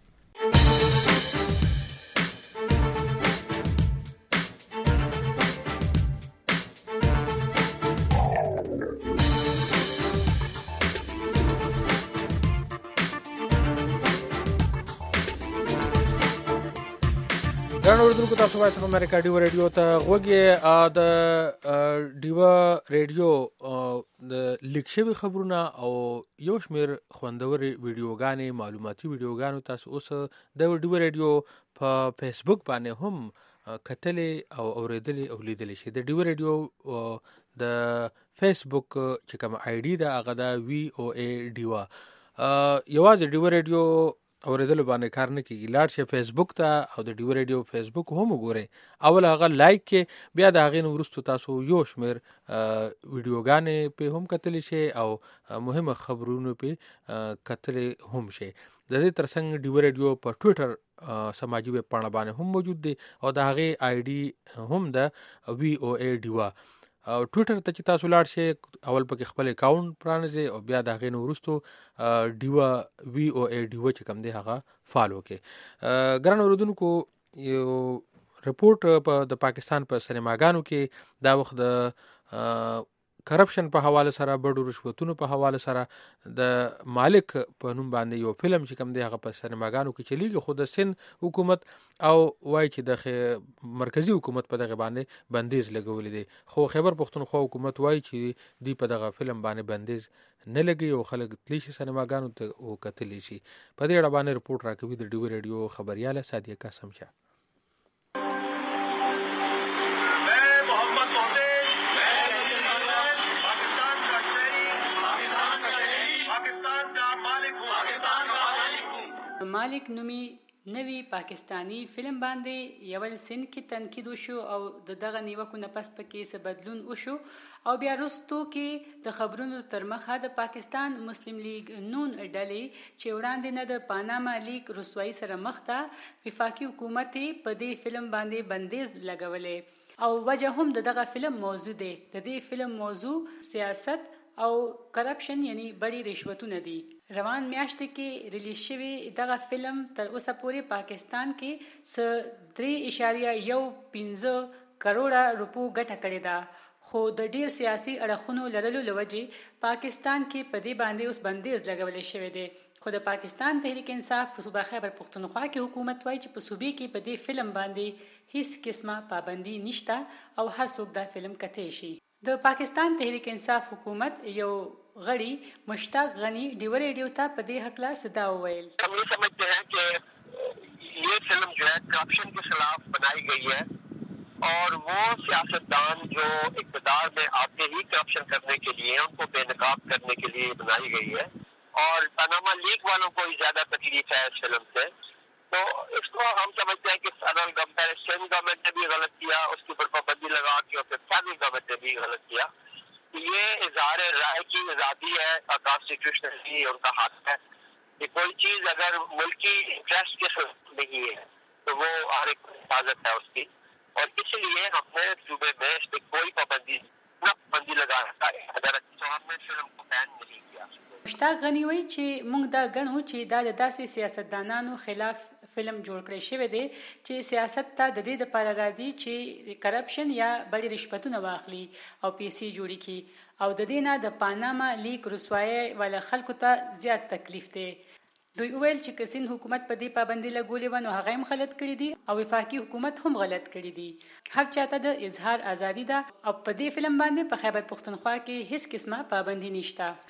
Speaker 3: ګران اوریدونکو تاسو وایس اف امریکا ډیوا ریډیو ته غوږی د ډیوا ریډیو د لیک شوي خبرونه او یو شمېر خوندورې ویډیوګانې معلوماتي ویډیوګانو تاسو اوس د ډیوا ریډیو په فیسبوک باندې هم کتلې او اورېدلې او لیدلې شي. د ډیوا ریډیو د فیسبوک چې کوم آی ډي ده هغه د وی او ای ډیوا. یوازې ډیوا ریډیو اورېدلو باندې کار نه کېږي، لاړ شئ فیسبوک ته او د ډیوا ریډیو فیسبوک هم وګورئ. اول هغه لایک کې بیا د هغې نه وروستو تاسو یو شمېر ویډیوګانې پې هم کتلی شئ او مهمه خبرونه پې کتلی هم شئ. د دې تر څنګ ډیوا ریډیو په ټویټر سماجي ویب پاڼه باندې هم موجود دی او د هغې آی ډي هم د وی او ای ډیوا. او ټویټر ته چې تاسو لاړ شئ اول پکې خپل اکاونټ پرانځئ او بیا د هغې نه وروستو ډیوا وی او ای ډیوا چې کوم دی هغه فالو کړئ. ګران اورېدونکو یو رپورټ په د پاکستان په سینماګانو کې دا وخت د کرپشن په حواله سره بډو رشوتونو په حواله سره د مالک په نوم باندې یو فلم چې کوم دی هغه په سینماګانو کې چلیږي خو د سند حکومت او وایي چې د مرکزی حکومت په دغه باندې بندیز لګولی دی خو خیبر پښتونخوا حکومت وایي چې دی په دغه فلم باندې بندیز نه لګي او خلک تلی شي سینماګانو ته وکتلی شي. په دې اړه باندې رپورټ راکوي د ډیوا ریډیو خبریاله سادیه قاسم شاه.
Speaker 9: مالک نومي نوی پاکستانی فلم باندې یو سند کې تنقید وشو او د دغه نیوکو نه پس پکې څه بدلون وشو او بیا وروستو کې د خبرونو تر مخه د پاکستان مسلم لیگ نون ډلې چې وړاندې نه د پاناما لیک رسوایی سره مخ ده وفاقي حکومت په دې فلم باندې بندیز لګولې او وجه هم د دغه فلم موضوع دی. د دې فلم موضوع سیاست او کرپشن یعنی بڑی رشوتونه دي. روان میاشت کې ریلیز شوی دغه فلم تر اوسه پورې پاکستان کې څه درې اشاریه یو پنځه کروڑه روپو ګټه کړې ده خو د ډیر سیاسي اړخونو لرلو لوجې پاکستان کې په دې باندې اوس بندیز لګولې شوی دی. خو د پاکستان تحریک انصاف په صوبه خیبر پښتونخوا کې حکومت وایي چې په صوبې کې په دې فلم باندې هیڅ قسمه پابندي نشته او هر څوک دا فلم کتی شي. د پاکستان تحریک انصاف حکومت یو غړي مشتاق غنی ډیوا ریډیو ته په دې حق لا صدا وویل.
Speaker 21: ہم یہ سمجھتے ہیں کہ یہ فلم جو ہے کرپشن کے خلاف بنائی گئی ہے اور وہ سیاستدان جو اقتدار میں آتے ہی کرپشن کرنے کے لیے ان کو بے نقاب کرنے کے لیے بنائی گئی ہے اور پاناما لیگ والوں کو ہی زیادہ تکلیف ہے اس فلم سے. تو اس کو ہم سمجھتے ہیں کہ فیڈرل گورنمنٹ اسٹیٹ گورنمنٹ نے بھی غلط کیا اس کے اوپر پابندی لگا کے اور پھر فیڈرل گورنمنٹ نے بھی غلط کیا. یہ اظہار رائے کی آزادی ہے اور کانسٹیٹیوشنلی ان کا حق ہے کہ کوئی چیز اگر ملکی انٹرسٹ کے خلاف نہیں ہے تو وہ ہر ایک حفاظت ہے اس کی اور اس لیے ہم نے صوبے میں اس پہ کوئی پابندی نہ پابندی لگایا ہے اگر ہم نے فلم کو بین نہیں کیا.
Speaker 9: مشتاق غنی وایي چې موږ دا ګڼو چې دا د داسې سیاستدانانو خلاف فلم جوړ کړی شوی دی چې سیاست ته د دې لپاره راځي چې کرپشن یا بڑی رشوتونه واخلي او پیسې جوړي کړي او د دې نه د پاناما لیک رسوایی ولا خلکو ته زیات تکلیف دی. دوی ویل چې کسین حکومت په دې پابندي لګولې و نو هغه هم غلط کړی دي او وفاقي حکومت هم غلط کړی دي. هر چاته د اظهار ازادي ده او په دې فلم باندې په خیبر پښتونخوا کې هیڅ قسمه پابندي نشته.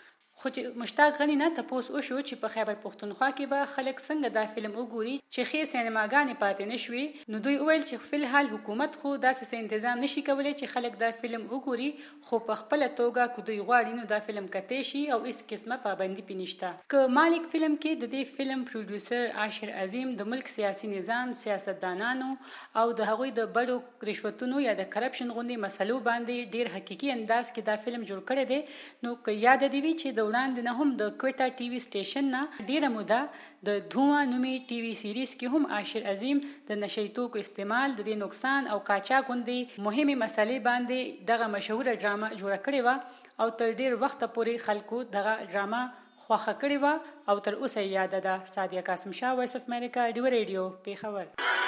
Speaker 9: خو چې مشتاق غنی نه تاسو وشو چې په خیبر پختونخوا کې به خلک څنګه دا فلم وګوري چې خې سینماګانې پاتې نشوي. نو دوی وویل چې فل حال حکومت خو داسې تنظیم نشي کولای چې خلک دا فلم وګوري، خو په خپل توګه کو دوی غواړي نو دا فلم کته شي او هیڅ قسمه پابندي پینشته. ک مالک فلم کې د دې فلم پروډوسر عاشر عظیم د ملک سیاسي نظام، سیاستدانانو او د هغوی د بډو رشوتونو یا د کرپشن غوندي مسلو باندې ډیر حقيقي انداز کې دا فلم جوړ کړی دی. نو که یاد دی وی چې د وړاندې نه هم د کوټا ټي وي سټیشن نه ډیره موده د دھواں نومي ټي وي سیریز کې هم عاشر عظیم د نشئی توکو استعمال، د دې نقصان او قاچاق غوندي مهمه مسلې باندې دغه مشهوره ډرامه جوړ کړې و او تر ډیر وخت پورې خلکو دغه ډرامه خوښه کړې و او تر اوسه یاد ده. سادیه قاسم شاه، وایس اف امریکا، ډیو ریډیو، پیښور.